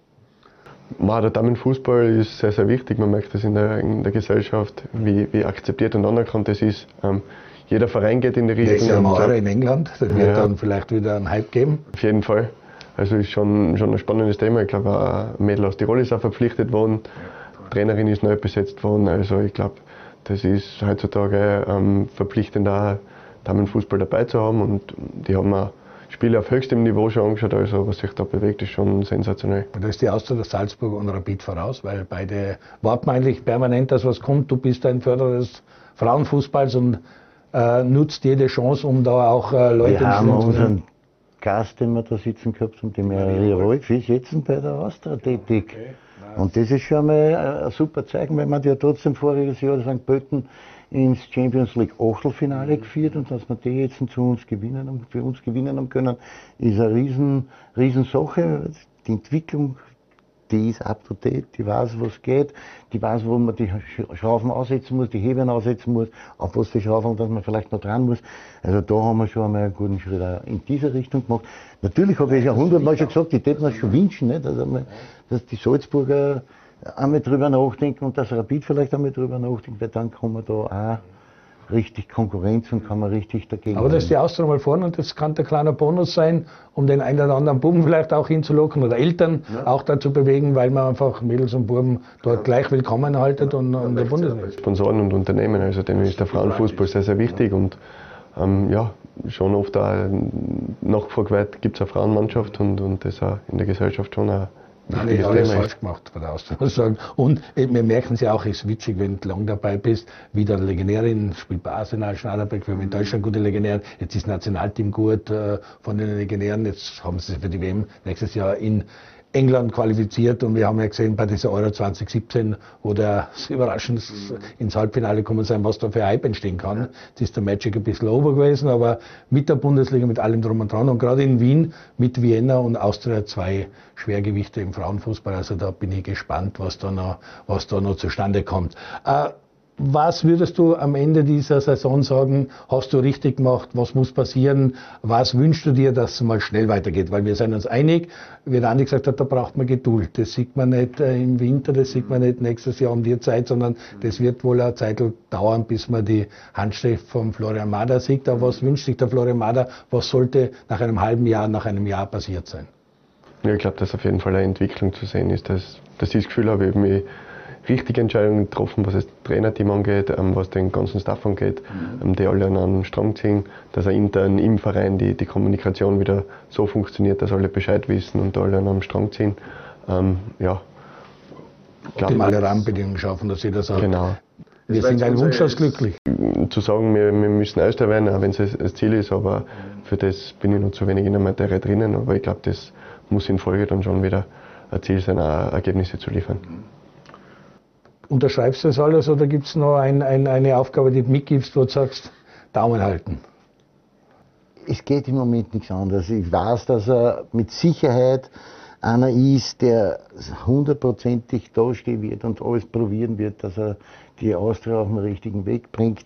Ja, der Damenfußball ist sehr, sehr wichtig. Man merkt das in der, in der Gesellschaft, wie, wie akzeptiert und anerkannt das ist. Ähm, jeder Verein geht in die Richtung. Das ist ja mal in England. Das wird ja dann vielleicht wieder einen Hype geben. Auf jeden Fall. Also ist schon, schon ein spannendes Thema. Ich glaube, ein Mädel aus Tirol ist auch verpflichtet worden. Die Trainerin ist neu besetzt worden. Also ich glaube, das ist heutzutage ähm, verpflichtend, auch Damenfußball dabei zu haben, und die haben auch Spiele auf höchstem Niveau schon angeschaut, also was sich da bewegt, ist schon sensationell. Da ist die Austria, Salzburg und Rapid voraus, weil beide warten eigentlich permanent, dass was kommt. Du bist ein Förderer des Frauenfußballs und äh, nutzt jede Chance, um da auch äh, Leute Wir haben ins unseren Gast, den wir da sitzen gehabt haben, den Maria Rolf, ist jetzt bei der Austria tätig. Okay. Und das ist schon mal ein super Zeichen, weil man ja trotzdem voriges Jahr Sankt Pölten ins Champions League Achtelfinale mhm. geführt und dass wir die jetzt zu uns gewinnen, für uns gewinnen haben können, ist eine riesen, riesen Sache. Die Entwicklung, die ist up to date, die weiß, was geht, die weiß, wo man die Schrauben aussetzen muss, die Hebeln aussetzen muss, auf was die Schrauben, dass man vielleicht noch dran muss. Also da haben wir schon einmal einen guten Schritt auch in diese Richtung gemacht. Natürlich habe ich ja hundertmal schon gesagt, ich hätte mir schon wünschen, nicht? Also, dass die Salzburger einmal drüber nachdenken und dass Rapid vielleicht einmal drüber nachdenkt, weil dann kann man da auch richtig Konkurrenz und kann man richtig dagegen. Aber das ist die Austria mal vorne und das kann der kleine Bonus sein, um den einen oder anderen Buben vielleicht auch hinzulocken oder Eltern ja. auch dazu bewegen, weil man einfach Mädels und Buben dort ja. gleich willkommen haltet ja. und, und der Bundesliga. Sponsoren und Unternehmen, also denen ist der Frauenfußball sehr, sehr wichtig und ähm, ja, schon oft auch nachgefragt, gibt es eine Frauenmannschaft und, und das auch in der Gesellschaft schon auch. Nein, ich habe alles falsch gemacht von der Austria. Und äh, wir merken es ja auch, es ist witzig, wenn du lang dabei bist, wieder eine Legionärin, spielt bei Arsenal, Schnaderbeck, wir haben in Deutschland gute Legionären, jetzt ist das Nationalteam gut äh, von den Legionären, jetzt haben sie sich für die W M nächstes Jahr in England qualifiziert und wir haben ja gesehen bei dieser Euro zwanzig siebzehn, wo der überraschend ins Halbfinale gekommen sein, was da für Hype entstehen kann. Jetzt ist der Magic ein bisschen over gewesen, aber mit der Bundesliga, mit allem drum und dran und gerade in Wien mit Vienna und Austria zwei Schwergewichte im Frauenfußball, also da bin ich gespannt, was da noch, was da noch zustande kommt. Äh, Was würdest du am Ende dieser Saison sagen, hast du richtig gemacht, was muss passieren, was wünschst du dir, dass es mal schnell weitergeht? Weil wir sind uns einig, wie der Andi gesagt hat, da braucht man Geduld. Das sieht man nicht äh, im Winter, das sieht man nicht nächstes Jahr um die Zeit, sondern das wird wohl eine Zeit dauern, bis man die Handschrift von Florian Mader sieht. Aber was wünscht sich der Florian Mader, was sollte nach einem halben Jahr, nach einem Jahr passiert sein? Ja, ich glaube, dass auf jeden Fall eine Entwicklung zu sehen ist, dass, dass ich das Gefühl habe, ich habe mich richtige Entscheidungen getroffen, was das Trainerteam angeht, was den ganzen Staff angeht, mhm. die alle an einen Strang ziehen, dass er intern im Verein die, die Kommunikation wieder so funktioniert, dass alle Bescheid wissen und alle an einem Strang ziehen. Ähm, ja. Optimale Rahmenbedingungen schaffen, dass jeder sagt, genau. wir sind ein Wunschlos glücklich. Zu sagen, wir, wir müssen Erster werden, auch wenn es das Ziel ist, aber für das bin ich noch zu wenig in der Materie drinnen, aber ich glaube, das muss in Folge dann schon wieder ein Ziel sein, auch Ergebnisse zu liefern. Unterschreibst du das alles oder gibt es noch ein, ein, eine Aufgabe, die du mitgibst, wo du sagst, Daumen halten? Es geht im Moment nichts anderes. Ich weiß, dass er mit Sicherheit einer ist, der hundertprozentig dastehen wird und alles probieren wird, dass er die Austria auf den richtigen Weg bringt.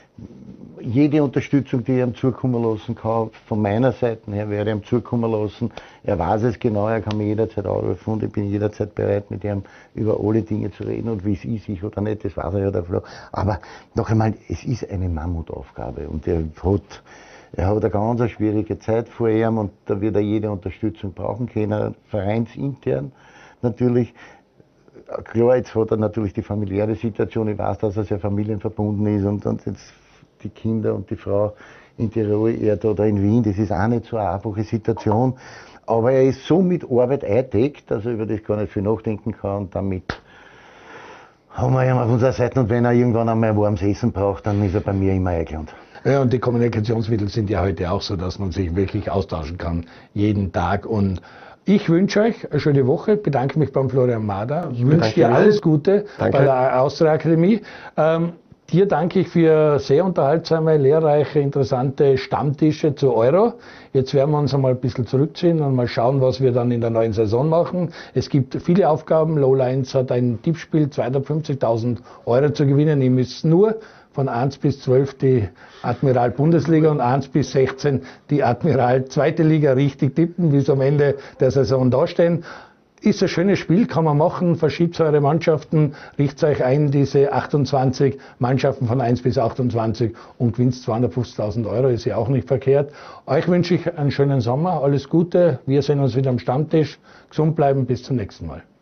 Jede Unterstützung, die ich ihm zukommen lassen kann, von meiner Seite her werde ich ihm zukommen lassen. Er weiß es genau, er kann mich jederzeit anrufen und ich bin jederzeit bereit, mit ihm über alle Dinge zu reden und wie es ist, ich oder nicht, das weiß er ja der Flo. Aber noch einmal, es ist eine Mammutaufgabe und er hat, er hat eine ganz schwierige Zeit vor ihm und da wird er jede Unterstützung brauchen können, vereinsintern natürlich. Klar, jetzt hat er natürlich die familiäre Situation, ich weiß, dass er sehr familienverbunden ist und, und jetzt die Kinder und die Frau in Tirol, er da oder in Wien, das ist auch nicht so eine einfache Situation. Aber er ist so mit Arbeit eingedeckt, dass er über das gar nicht viel nachdenken kann und damit haben wir ihn auf unserer Seite und wenn er irgendwann einmal warmes Essen braucht, dann ist er bei mir immer eingeladen. Ja, und die Kommunikationsmittel sind ja heute auch so, dass man sich wirklich austauschen kann, jeden Tag. Und ich wünsche euch eine schöne Woche, bedanke mich beim Florian Mader, ich wünsche dir alles Gute Danke. bei der Austria Akademie. Ähm, dir danke ich für sehr unterhaltsame, lehrreiche, interessante Stammtische zu Euro. Jetzt werden wir uns einmal ein bisschen zurückziehen und mal schauen, was wir dann in der neuen Saison machen. Es gibt viele Aufgaben. Lowlines hat ein Tippspiel, zweihundertfünfzigtausend Euro zu gewinnen. Ihr müsst nur von eins bis zwölf die Admiral Bundesliga und eins bis sechzehn die Admiral Zweite Liga richtig tippen, bis am Ende der Saison dastehen. Ist ein schönes Spiel, kann man machen, verschiebt eure Mannschaften, richtet euch ein, diese achtundzwanzig Mannschaften von eins bis achtundzwanzig und gewinnt zweihundertfünfzigtausend Euro, ist ja auch nicht verkehrt. Euch wünsche ich einen schönen Sommer, alles Gute, wir sehen uns wieder am Stammtisch, gesund bleiben, bis zum nächsten Mal.